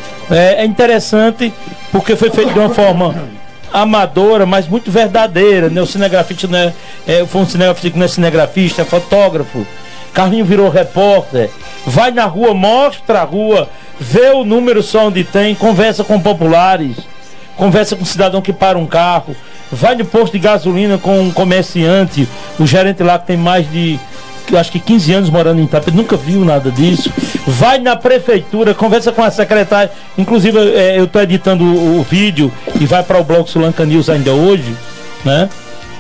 É interessante porque foi feito de uma forma amadora, mas muito verdadeira, né? O cinegrafista não foi um cinegrafista que não é cinegrafista, é fotógrafo. Carlinho virou repórter, vai na rua, mostra a rua, vê o número só onde tem, conversa com populares, conversa com o cidadão que para um carro, vai no posto de gasolina com um comerciante, o gerente lá que tem mais de, acho que 15 anos morando em Itapé, nunca viu nada disso. Vai na prefeitura, conversa com a secretária, inclusive eu estou editando o vídeo e vai para o blog Sulanca News ainda hoje, né?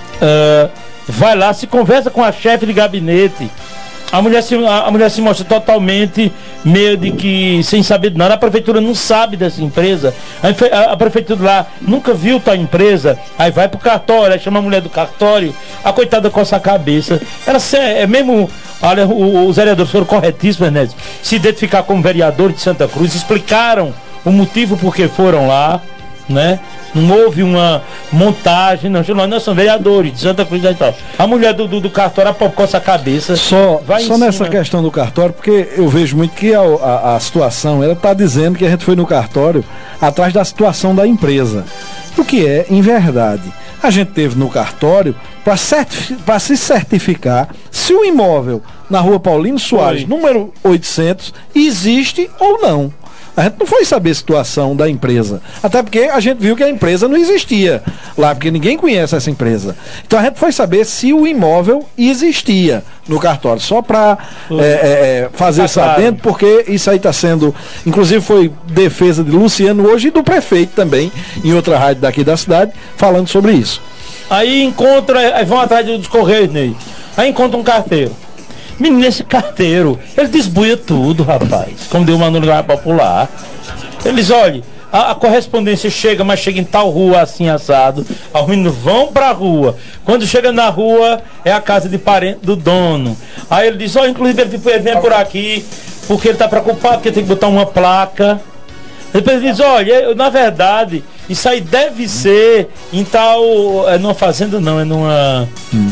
Vai lá, se conversa com a chefe de gabinete. A mulher se mostra totalmente meio de que sem saber de nada. A prefeitura não sabe dessa empresa. A prefeitura lá nunca viu tal empresa. Aí vai pro cartório, aí chama a mulher do cartório, a coitada coça a cabeça. Ela mesmo. Olha, os vereadores foram corretíssimos, né? Se identificar como vereador de Santa Cruz, explicaram o motivo por que foram lá, né? Não houve uma montagem, não. Nós somos vereadores de Santa Cruz e tal. A mulher do cartório coça a cabeça. Só nessa questão do cartório, porque eu vejo muito que a situação, ela está dizendo que a gente foi no cartório atrás da situação da empresa. O que é, em verdade, a gente teve no cartório para se certificar se o imóvel na rua Paulino Soares, número 800, existe ou não. A gente não foi saber a situação da empresa. Até porque a gente viu que a empresa não existia lá, porque ninguém conhece essa empresa. Então a gente foi saber se o imóvel existia no cartório. Só para fazer isso adentro, porque isso aí está sendo... Inclusive foi defesa de Luciano hoje e do prefeito também, em outra rádio daqui da cidade, falando sobre isso. Aí vão atrás dos Correios, Ney. Aí encontra um carteiro. Menino, esse carteiro, ele desbuia tudo, rapaz. Como deu uma no lugar popular. Eles, olha, a correspondência chega, mas chega em tal rua assim, assado. Os meninos vão pra rua. Quando chega na rua, é a casa de parente do dono. Aí ele diz, inclusive ele vem por aqui, porque ele tá preocupado, porque tem que botar uma placa. Depois ele diz, olha, na verdade, isso aí deve ser em tal... É numa fazenda não, é numa...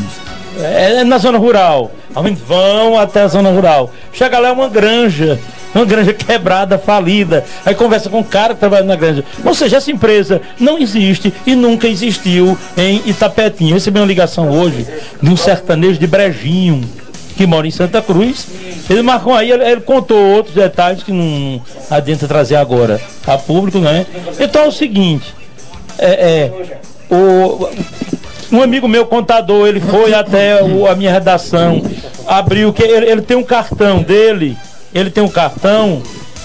É na zona rural. Vão até a zona rural. Chega lá, é uma granja quebrada, falida. Aí conversa com o cara que trabalha na granja. Ou seja, essa empresa não existe e nunca existiu em Itapetinho. Eu recebi uma ligação hoje de um sertanejo de Brejinho que mora em Santa Cruz. Ele marcou aí, ele contou outros detalhes que não adianta trazer agora a público, né? Então é o seguinte, Um amigo meu, contador, ele foi até a minha redação, abriu, que ele tem um cartão dele, ele tem um cartão,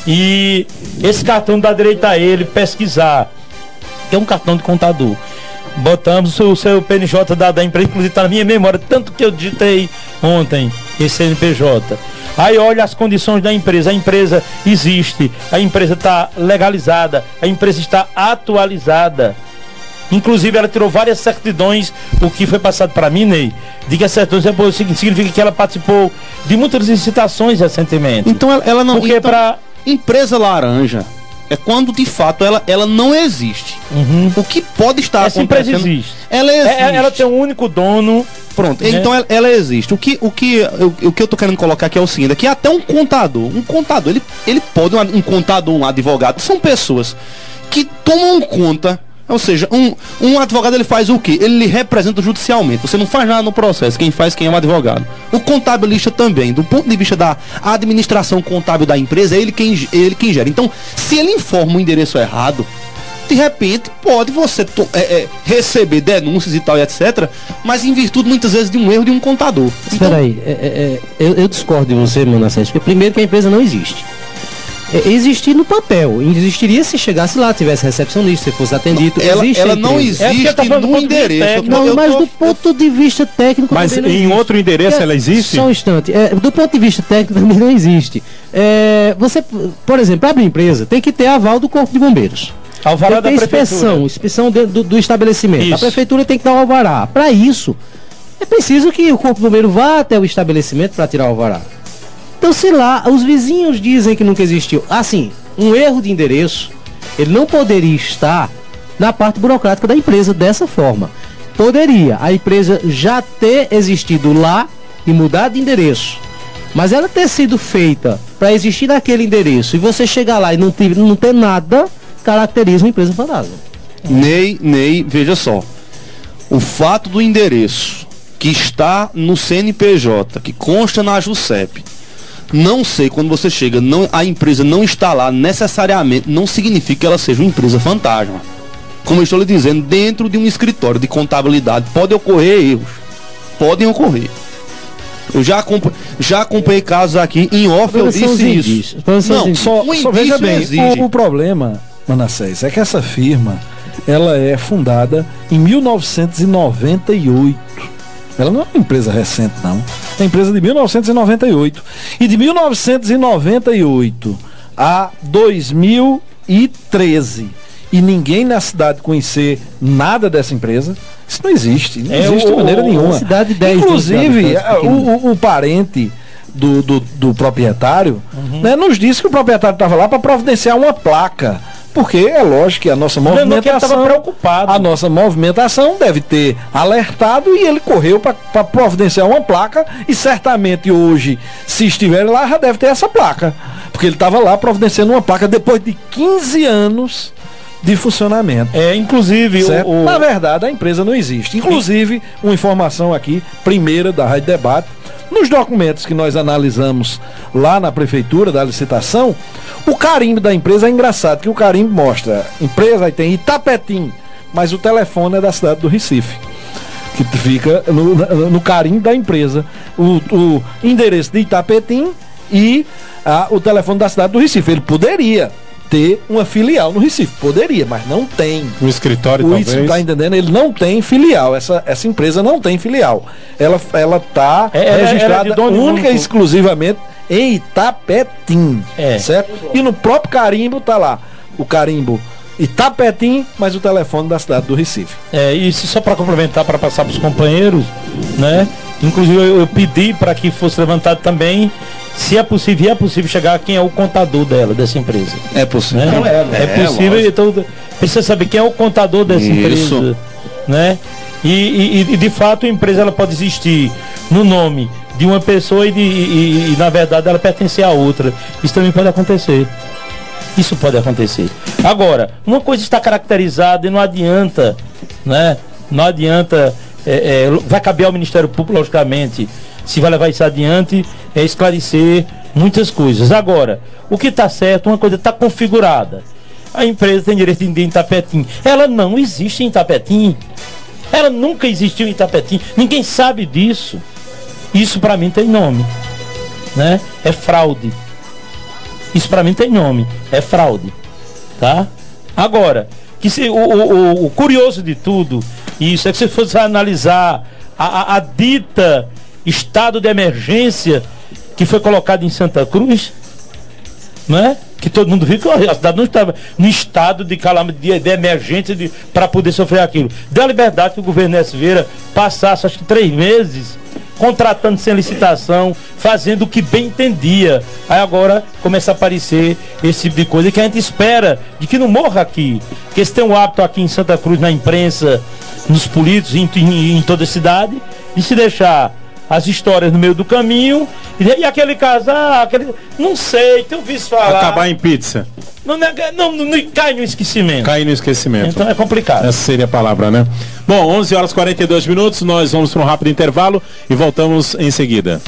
e esse cartão dá direito a ele pesquisar, que é um cartão de contador. Botamos o seu PNJ da empresa, inclusive está na minha memória, tanto que eu digitei ontem esse CNPJ. Aí olha as condições da empresa, a empresa existe, a empresa está legalizada, a empresa está atualizada. Inclusive ela tirou várias certidões, o que foi passado para mim, Ney, de que a certidão significa que ela participou de muitas licitações recentemente. Então ela não... Porque então, empresa laranja é quando de fato ela não existe. O que pode estar essa acontecendo... empresa existe. Ela existe. Ela tem um único dono. Pronto, né? então ela existe. O que eu tô querendo colocar aqui é o seguinte, que até um contador, ele pode, um contador, um advogado, são pessoas que tomam conta. Ou seja, um advogado, ele faz o quê? Ele lhe representa judicialmente. Você não faz nada no processo. Quem é o advogado. O contabilista também. Do ponto de vista da administração contábil da empresa, é ele quem gera. Então, se ele informa o endereço errado, de repente, pode você receber denúncias e tal e etc. Mas em virtude, muitas vezes, de um erro de um contador. Espera aí. Eu discordo de você, Manassés, porque primeiro que a empresa não existe. Existir no papel, existiria se chegasse lá, tivesse recepcionista, se fosse atendido. Ela não existe no endereço. Não, mas do ponto de vista técnico. Mas em outro endereço ela existe? Só um instante. Do ponto de vista técnico também não existe. Você, por exemplo, para abrir empresa, tem que ter aval do Corpo de Bombeiros. Alvará da inspeção do estabelecimento. Isso. A prefeitura tem que dar o alvará. Para isso, é preciso que o Corpo de Bombeiros vá até o estabelecimento para tirar o alvará. Então, se lá os vizinhos dizem que nunca existiu, assim, um erro de endereço, ele não poderia estar na parte burocrática da empresa dessa forma. Poderia a empresa já ter existido lá e mudar de endereço, mas ela ter sido feita para existir naquele endereço e você chegar lá e não ter nada, caracteriza uma empresa fantasma. Ney, veja só. O fato do endereço que está no CNPJ, que consta na JUSEP, não sei, quando você chega, a empresa não está lá necessariamente, não significa que ela seja uma empresa fantasma. Como eu estou lhe dizendo, dentro de um escritório de contabilidade pode ocorrer erros. Podem ocorrer. Eu já acompanhei casos aqui, em off eu disse isso. Não, só veja bem, o problema, Manassés, é que essa firma, ela é fundada em 1998. Ela não é uma empresa recente, não. É uma empresa de 1998. E de 1998 a 2013. E ninguém na cidade conhecer nada dessa empresa. Isso não existe. Não existe de maneira nenhuma. Cidade 10, inclusive, o parente do proprietário, né, nos disse que o proprietário estava lá para providenciar uma placa. Porque é lógico que a nossa movimentação, preocupado. A nossa movimentação deve ter alertado e ele correu para providenciar uma placa e certamente hoje, se estiver lá, já deve ter essa placa. Porque ele estava lá providenciando uma placa depois de 15 anos de funcionamento. Inclusive, na verdade, a empresa não existe. Inclusive, uma informação aqui, primeira da Rádio Debate, nos documentos que nós analisamos lá na prefeitura da licitação, o carimbo da empresa é engraçado, que o carimbo mostra, empresa aí tem Itapetim, mas o telefone é da cidade do Recife, que fica no carimbo da empresa, o endereço de Itapetim e o telefone da cidade do Recife. Ele poderia ter uma filial no Recife, poderia, mas não tem. Um escritório, talvez. Tá entendendo? Ele não tem filial, essa empresa não tem filial. Ela tá registrada única e exclusivamente em Itapetim, certo? E no próprio carimbo tá lá, o carimbo Itapetim, mas o telefone da cidade do Recife. Isso só para complementar, para passar para os companheiros, né? Inclusive eu pedi para que fosse levantado também, se é possível chegar a quem é o contador dessa empresa. É possível. Né? É possível, então precisa saber quem é o contador dessa empresa, né? E de fato a empresa ela pode existir no nome de uma pessoa e na verdade ela pertencer a outra. Isso também pode acontecer. Isso pode acontecer. Agora, uma coisa está caracterizada e não adianta, né? Não adianta, vai caber ao Ministério Público, logicamente, se vai levar isso adiante, esclarecer muitas coisas. Agora, o que está certo, uma coisa está configurada. A empresa tem direito de ir em Itapetim. Ela não existe em Itapetim. Ela nunca existiu em Itapetim, ninguém sabe disso. Isso para mim tem nome, né? É fraude. Isso para mim tem nome, é fraude, tá? Agora, que se, o curioso de tudo, isso é que se fosse analisar a dita estado de emergência que foi colocado em Santa Cruz, né? Que todo mundo viu que a cidade não estava no estado de calamidade, de emergência para poder sofrer aquilo. Deu a liberdade que o governo Ernesto Vieira passasse, acho que 3 meses, contratando sem licitação, fazendo o que bem entendia. Aí agora começa a aparecer esse tipo de coisa que a gente espera de que não morra aqui. Porque se tem um hábito aqui em Santa Cruz, na imprensa, nos políticos, em toda a cidade, de se deixar as histórias no meio do caminho e aquele casal, não sei, tem ouvido falar. Acabar em pizza. Não cai no esquecimento. Cai no esquecimento. Então é complicado. Essa seria a palavra, né? Bom, 11h42, nós vamos para um rápido intervalo e voltamos em seguida.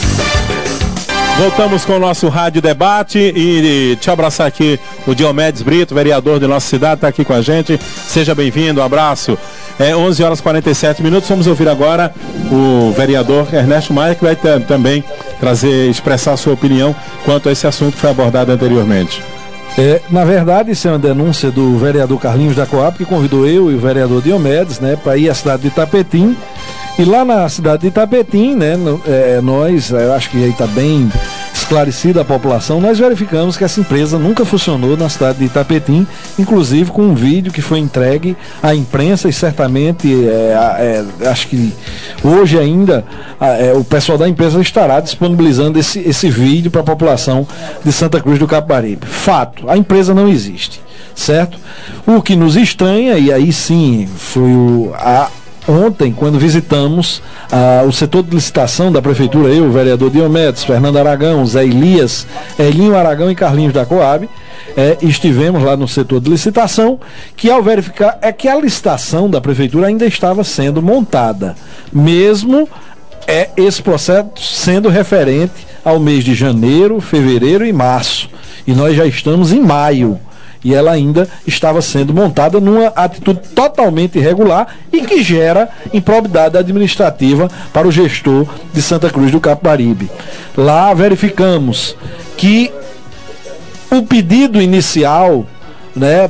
Voltamos com o nosso Rádio Debate e te abraçar aqui o Diomedes Brito, vereador de nossa cidade, está aqui com a gente. Seja bem-vindo, um abraço. 11h47, vamos ouvir agora o vereador Ernesto Maia, que vai também expressar a sua opinião quanto a esse assunto que foi abordado anteriormente. Na verdade, isso é uma denúncia do vereador Carlinhos da Coab, que convidou eu e o vereador Diomedes, né, para ir à cidade de Itapetim. E lá na cidade de Itapetim, né, eu acho que aí está bem esclarecida a população, nós verificamos que essa empresa nunca funcionou na cidade de Itapetim, inclusive com um vídeo que foi entregue à imprensa e certamente, acho que hoje ainda, o pessoal da empresa estará disponibilizando esse vídeo para a população de Santa Cruz do Capibaribe. Fato, a empresa não existe, certo? O que nos estranha, e aí sim foi ontem, quando visitamos o setor de licitação da prefeitura, eu, o vereador Diomedes, Fernando Aragão, Zé Elias, Elinho Aragão e Carlinhos da Coab, estivemos lá no setor de licitação, que ao verificar que a licitação da prefeitura ainda estava sendo montada, mesmo esse processo sendo referente ao mês de janeiro, fevereiro e março, e nós já estamos em maio. E ela ainda estava sendo montada numa atitude totalmente irregular e que gera improbidade administrativa para o gestor de Santa Cruz do Capibaribe. Lá verificamos que o pedido inicial, né,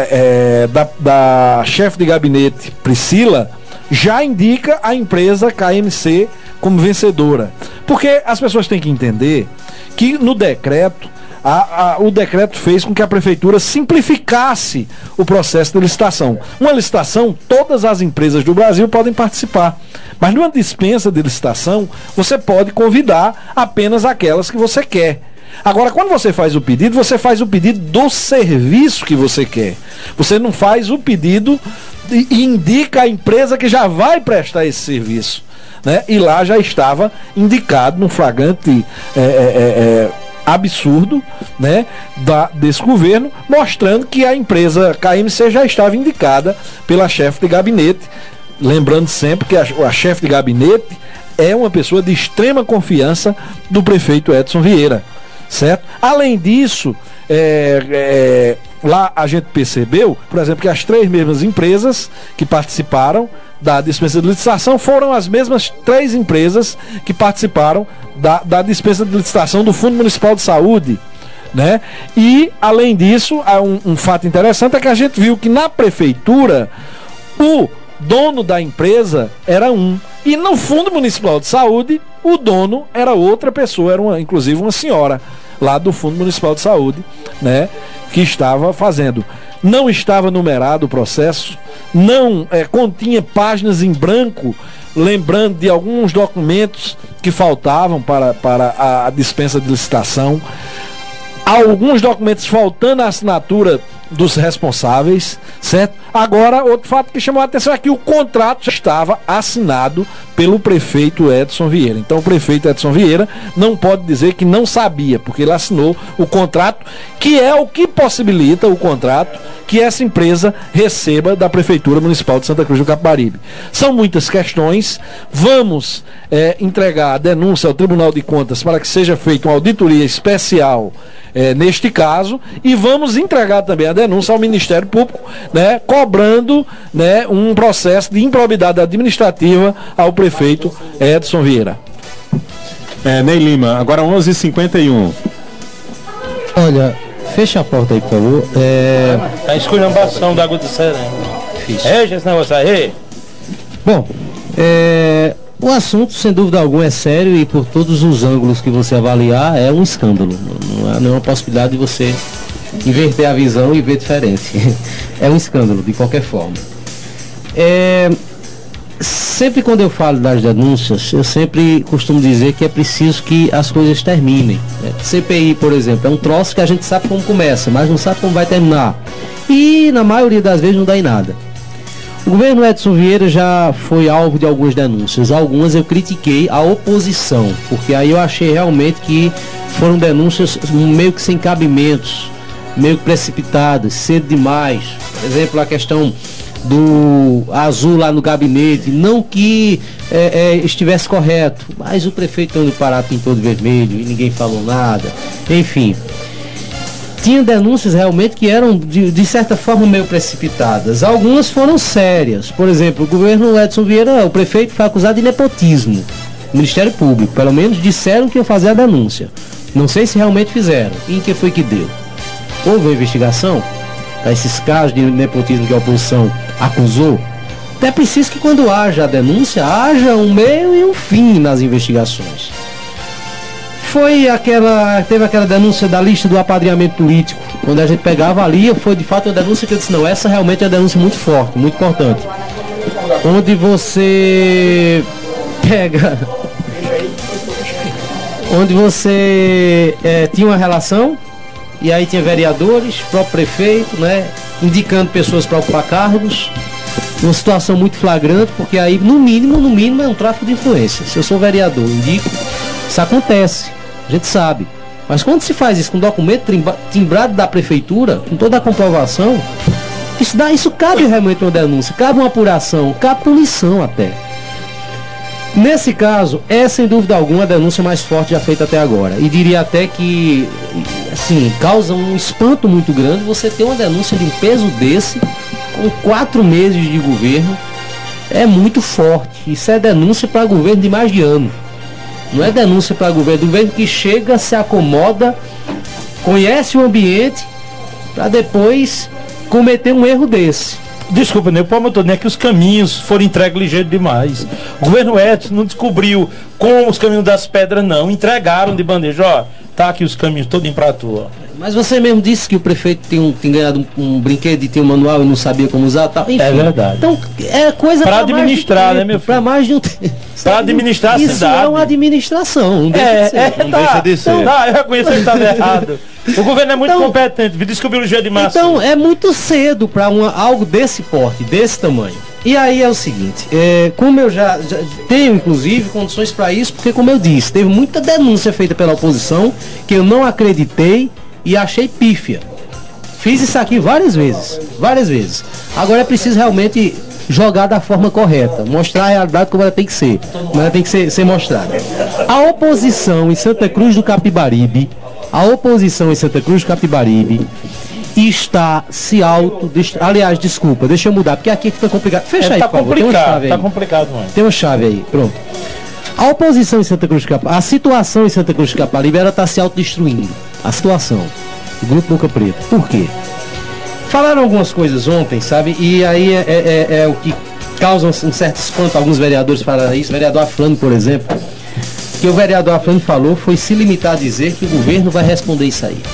da chefe de gabinete Priscila já indica a empresa KMC como vencedora. Porque as pessoas têm que entender que no decreto, o decreto fez com que a prefeitura simplificasse o processo de licitação. Uma licitação, todas as empresas do Brasil podem participar. Mas numa dispensa de licitação, você pode convidar apenas aquelas que você quer. Agora, quando você faz o pedido do serviço que você quer. Você não faz o pedido e indica a empresa que já vai prestar esse serviço, né? E lá já estava indicado num flagrante absurdo, né, desse governo, mostrando que a empresa KMC já estava indicada pela chefe de gabinete. Lembrando sempre que a chefe de gabinete é uma pessoa de extrema confiança do prefeito Edson Vieira, certo? Além disso, lá a gente percebeu, por exemplo, que as 3 mesmas empresas que participaram da dispensa de licitação foram as mesmas 3 empresas que participaram da dispensa de licitação do Fundo Municipal de Saúde, né? E, além disso, há um fato interessante, é que a gente viu que na prefeitura o dono da empresa era e no Fundo Municipal de Saúde o dono era outra pessoa, inclusive uma senhora lá do Fundo Municipal de Saúde, né, que estava fazendo. Não estava numerado o processo, não continha páginas em branco, lembrando de alguns documentos que faltavam para a dispensa de licitação, alguns documentos faltando a assinatura dos responsáveis, certo? Agora, outro fato que chamou a atenção é que o contrato já estava assinado pelo prefeito Edson Vieira. Então o prefeito Edson Vieira não pode dizer que não sabia, porque ele assinou o contrato, que é o que possibilita o contrato que essa empresa receba da Prefeitura Municipal de Santa Cruz do Capibaribe. São muitas questões. Vamos entregar a denúncia ao Tribunal de Contas para que seja feita uma auditoria especial neste caso, e vamos entregar também a denúncia ao Ministério Público, né, cobrando, né, um processo de improbidade administrativa ao prefeito Edson Vieira. Ney Lima, agora 11h51. Olha, fecha a porta aí, por favor. A esculhambação da água do Serena. Esse negócio aí. Bom, o assunto, sem dúvida alguma, é sério e por todos os ângulos que você avaliar, é um escândalo. Não há nenhuma possibilidade de você inverter a visão e ver diferente. É um escândalo, de qualquer forma. Sempre quando eu falo das denúncias, eu sempre costumo dizer que é preciso que as coisas terminem. CPI, por exemplo, é um troço que a gente sabe como começa, mas não sabe como vai terminar. E, na maioria das vezes, não dá em nada. O governo Edson Vieira já foi alvo de algumas denúncias. Algumas eu critiquei a oposição, porque aí eu achei realmente que foram denúncias meio que sem cabimentos, meio que precipitadas, cedo demais. Por exemplo, a questão do azul lá no gabinete, não que estivesse correto, mas o prefeito do Pará pintou de vermelho e ninguém falou nada. Enfim, tinha denúncias realmente que eram de certa forma meio precipitadas. Algumas foram sérias. Por exemplo, o governo Edson Vieira, o prefeito, foi acusado de nepotismo. O Ministério Público, pelo menos disseram que iam fazer a denúncia. Não sei se realmente fizeram. E em que foi que deu? Houve uma investigação a esses casos de nepotismo que a oposição acusou? É preciso que quando haja a denúncia, haja um meio e um fim nas investigações. Teve aquela denúncia da lista do apadrinhamento político, quando a gente pegava ali, foi de fato uma denúncia que eu disse, não, essa realmente é uma denúncia muito forte, muito importante. Onde você pega... Onde você tinha uma relação, e aí tinha vereadores, próprio prefeito, né, indicando pessoas para ocupar cargos. Uma situação muito flagrante, porque aí, no mínimo, é um tráfico de influência. Se eu sou vereador, indico, isso acontece, a gente sabe. Mas quando se faz isso com documento timbrado da prefeitura, com toda a comprovação, isso cabe realmente uma denúncia, cabe uma apuração, cabe punição até. Nesse caso, é sem dúvida alguma a denúncia mais forte já feita até agora. E diria até que, assim, causa um espanto muito grande você ter uma denúncia de um peso desse, com 4 meses de governo. É muito forte. Isso é denúncia para governo de mais de ano. Não é denúncia para governo que chega, se acomoda, conhece o ambiente, para depois cometer um erro desse. Desculpa, né? O promotor, não é que os caminhos foram entregues ligeiro demais. O governo Edson não descobriu como os caminhos das pedras, não. Entregaram de bandeja, ó, tá aqui os caminhos todinho pra tua. Mas você mesmo disse que o prefeito tem ganhado um brinquedo e tem um manual e não sabia como usar, tal. Enfim, é verdade. Então, é coisa para administrar, tempo, né, meu filho? Para mais de um tempo. Para administrar a cidade. Isso é uma administração, não deixa de ser. Não deixa de ser. Tá, eu reconheço que estava errado. O governo é muito competente, descobriu o jeito de massa. Então, é muito cedo para algo desse porte, desse tamanho. E aí é o seguinte, como eu já tenho, inclusive, condições para isso, porque, como eu disse, teve muita denúncia feita pela oposição que eu não acreditei e achei pífia. Fiz isso aqui várias vezes. Agora é preciso realmente jogar da forma correta, mostrar a realidade como ela tem que ser, como ela tem que ser mostrada. A oposição em Santa Cruz do Capibaribe está se aliás, desculpa, deixa eu mudar, porque aqui fica complicado. Fecha aí, por favor. Tem uma chave aí. Tá complicado, mano. Tem uma chave aí, pronto. A oposição em Santa Cruz do Capibaribe, a situação em Santa Cruz do Capibaribe, ela está se autodestruindo. A situação. O Grupo Boca Preta. Por quê? Falaram algumas coisas ontem, sabe? E aí é o que causa um certo espanto. Alguns vereadores falaram isso. O vereador Afrânio, por exemplo, que o vereador Afrânio falou foi se limitar a dizer que o governo vai responder isso aí.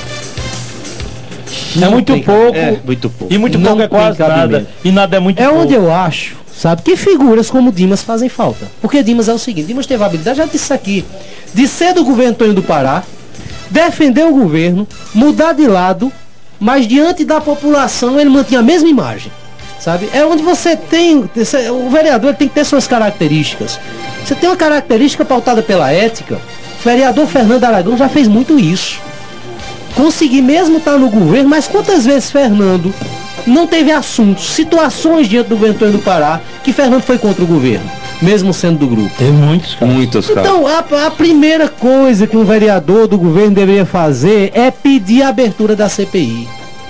É muito pouco. Muito pouco. E muito pouco é quase nada. E nada é muito pouco. É onde eu acho, sabe, que figuras como Dimas fazem falta. Porque Dimas é o seguinte, Dimas teve a habilidade, já disse isso aqui, de ser do governo Antônio do Pará, defender o governo, mudar de lado, mas diante da população ele mantinha a mesma imagem, sabe? É onde você tem, o vereador tem que ter suas características. Você tem uma característica pautada pela ética. O vereador Fernando Aragão já fez muito isso. Conseguir mesmo estar no governo, mas quantas vezes Fernando não teve assuntos, situações diante do governo do Pará que Fernando foi contra o governo? mesmo sendo do grupo? Tem muitos, cara. Muitos, cara. Então, a primeira coisa que um vereador do governo deveria fazer é pedir a abertura da CPI.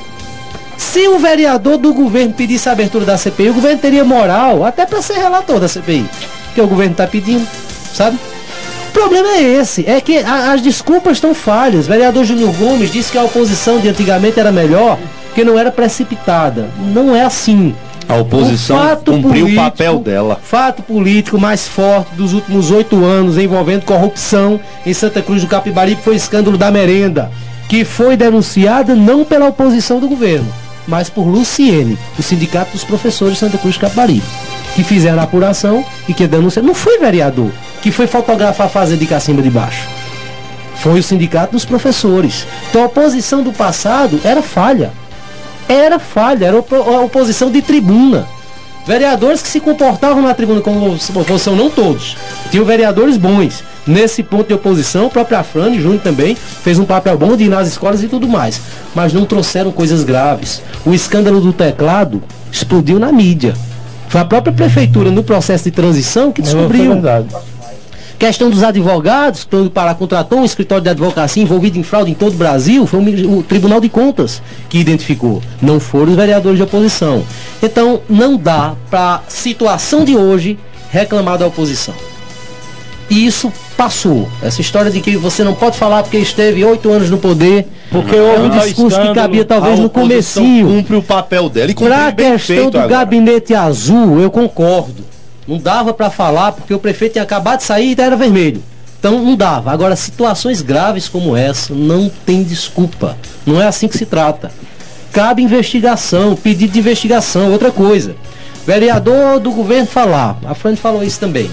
Se o vereador do governo pedisse a abertura da CPI, o governo teria moral até para ser relator da CPI, que o governo está pedindo, sabe? O problema é esse, é que as desculpas estão falhas. O vereador Júnior Gomes disse que a oposição de antigamente era melhor, porque não era precipitada. Não é assim. A oposição cumpriu o papel dela. Fato político mais forte dos últimos 8 anos envolvendo corrupção em Santa Cruz do Capibaribe foi o escândalo da merenda, que foi denunciada não pela oposição do governo, mas por Luciene, o Sindicato dos Professores de Santa Cruz do Capibaribe, que fizeram a apuração e que denunciaram. Não foi vereador que foi fotografar a fazenda de Cacimba de Baixo. Foi o Sindicato dos Professores. Então a oposição do passado era falha. Era a oposição de tribuna. Vereadores que se comportavam na tribuna como oposição, não todos. Tinham vereadores bons. Nesse ponto de oposição, o próprio Afrânio Júnior também fez um papel bom de ir nas escolas e tudo mais. Mas não trouxeram coisas graves. O escândalo do teclado explodiu na mídia. Foi a própria prefeitura, no processo de transição, que descobriu. Questão dos advogados, que o Pará contratou um escritório de advocacia envolvido em fraude em todo o Brasil, foi o Tribunal de Contas que identificou. Não foram os vereadores de oposição. Então, não dá para a situação de hoje reclamar da oposição. E isso passou. Essa história de que você não pode falar porque esteve 8 anos no poder, porque é um discurso que cabia talvez no comecinho. Cumpre o papel dela e cumpre pra bem questão feito do agora. gabinete azul, eu concordo. Não dava para falar porque o prefeito tinha acabado de sair e era vermelho. Então não dava. Agora, situações graves como essa, não tem desculpa. Não é assim que se trata. Cabe investigação, pedido de investigação, outra coisa. Vereador do governo falar, a Fran falou isso também,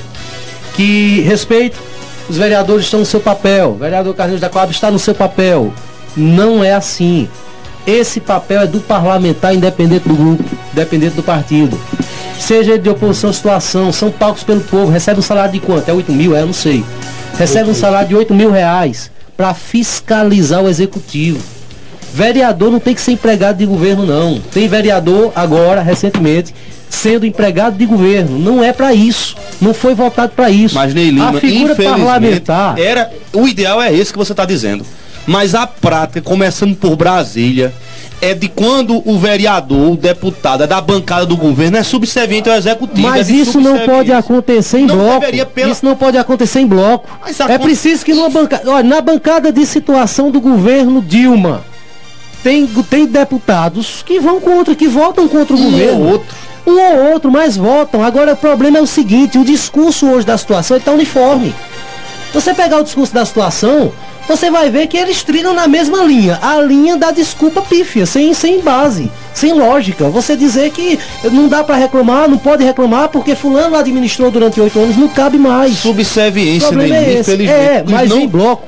que respeito, os vereadores estão no seu papel, o vereador Carlinhos da Coab está no seu papel. Não é assim. Esse papel é do parlamentar, independente do grupo, independente do partido. Seja ele de oposição à situação, são pagos pelo povo, recebe um salário de quanto? É 8 mil? Eu não sei. Recebe um salário de 8 mil reais para fiscalizar o executivo. Vereador não tem que ser empregado de governo, não. Tem vereador agora, recentemente, sendo empregado de governo. Não é para isso. Não foi votado para isso. Mas, Ney Lima, a figura parlamentar... o ideal é esse que você está dizendo. Mas a prática, começando por Brasília, é de quando o vereador, o deputado, é da bancada do governo, é subserviente ao executivo. Mas isso não pode acontecer em bloco. Isso não pode acontecer em bloco. É preciso que numa bancada... Olha, na bancada de situação do governo Dilma, tem deputados que vão contra, que votam contra o governo. Um ou outro, mas votam. Agora o problema é o seguinte, o discurso hoje da situação está uniforme. Você pegar o discurso da situação, você vai ver que eles trilham na mesma linha, a linha da desculpa pífia, sem base, sem lógica. Você dizer que não dá para reclamar, não pode reclamar porque fulano administrou durante 8 anos, não cabe mais. Subserviência, mas em bloco.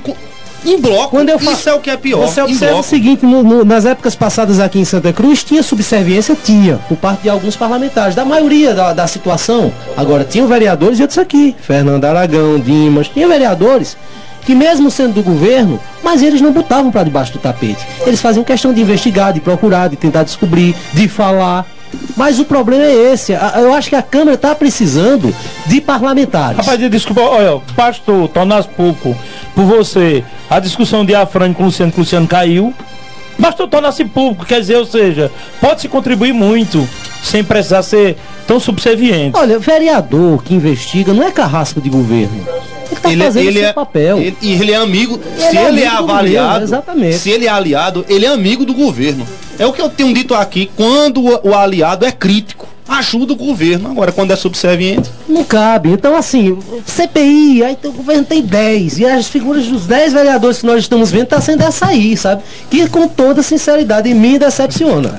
Em bloco, quando isso é o que é pior. Você observa o seguinte, nas épocas passadas aqui em Santa Cruz, tinha subserviência, por parte de alguns parlamentares, da maioria da situação. Agora, tinham vereadores e outros aqui, Fernando Aragão, Dimas, tinha vereadores que mesmo sendo do governo, mas eles não botavam para debaixo do tapete. Eles faziam questão de investigar, de procurar, de tentar descobrir, de falar. Mas o problema é esse. Eu acho que a Câmara está precisando de parlamentares. Rapaz, desculpa, olha, pastor, tornar público por você a discussão de Afrânio com o Luciano caiu. Bastou tornar-se público, quer dizer, ou seja, pode-se contribuir muito sem precisar ser tão subserviente. Olha, vereador que investiga não é carrasco de governo. Ele está fazendo seu papel. Ele é amigo, se ele é avaliado, exatamente. Se ele é aliado, ele é amigo do governo. É o que eu tenho dito aqui, quando o aliado é crítico, ajuda o governo. Agora, quando é subserviente, não cabe. Então, assim, CPI, aí o governo tem 10, e as figuras dos 10 vereadores que nós estamos vendo está sendo essa aí, sabe? Que com toda sinceridade me decepciona.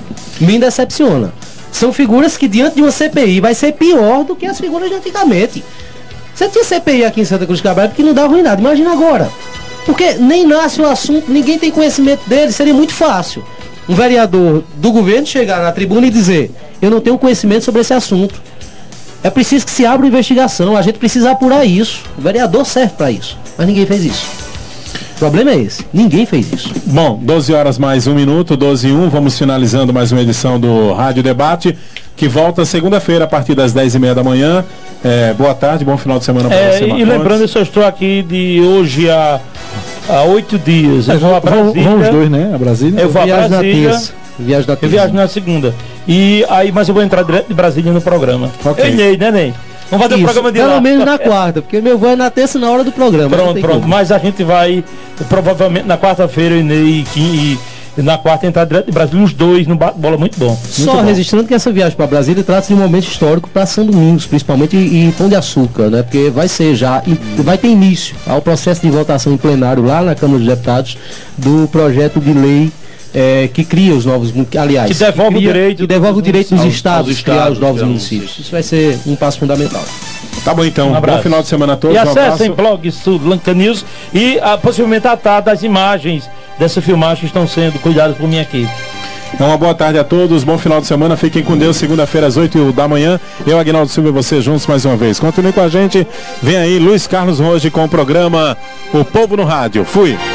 São figuras que diante de uma CPI vai ser pior do que as figuras de antigamente. Você tinha CPI aqui em Santa Cruz do Capibaribe que não dava ruim nada, imagina agora. Porque nem nasce o assunto, ninguém tem conhecimento dele, seria muito fácil um vereador do governo chegar na tribuna e dizer: eu não tenho conhecimento sobre esse assunto. É preciso que se abra uma investigação, a gente precisa apurar isso. O vereador serve para isso, mas ninguém fez isso. problema é esse. Ninguém fez isso. Bom, 12 horas mais 1 minuto, 12 e 1. Vamos finalizando mais uma edição do Rádio Debate, que volta segunda-feira a partir das 10h30 da manhã. Boa tarde, bom final de semana para você, E lembrando que eu estou aqui de hoje há 8 dias. Eu vou a Brasília. Vão os dois, né? A Brasília. Eu vou a Brasília. Viagem da terça. Eu viajo na segunda. Mas eu vou entrar direto de Brasília no programa. Ok. Eu Ney, né, Ney? Vamos fazer o programa de lá. Pelo menos na quarta, porque meu voo é na terça na hora do programa. Pronto. Mas a gente vai, provavelmente na quarta-feira, eu Ney e na quarta entrar direto de Brasília, os dois no bola muito bom. Só registrando que essa viagem para Brasília trata-se de um momento histórico para São Domingos, principalmente em Pão de Açúcar, né? Porque vai ter início ao processo de votação em plenário lá na Câmara dos Deputados do projeto de lei que cria os novos, aliás, que devolve o direito dos estados criar os novos municípios. Isso vai ser um passo fundamental. Tá bom, então. Bom final de semana a todos. E acessem blog Sul Lanca News e possivelmente à tarde as imagens dessa filmagem estão sendo cuidadas por minha equipe. Então, uma boa tarde a todos, bom final de semana, fiquem com Deus. Segunda-feira às 8 da manhã, eu, Aguinaldo Silva e você juntos mais uma vez. Continue com a gente, vem aí Luiz Carlos Roge com o programa O Povo no Rádio. Fui!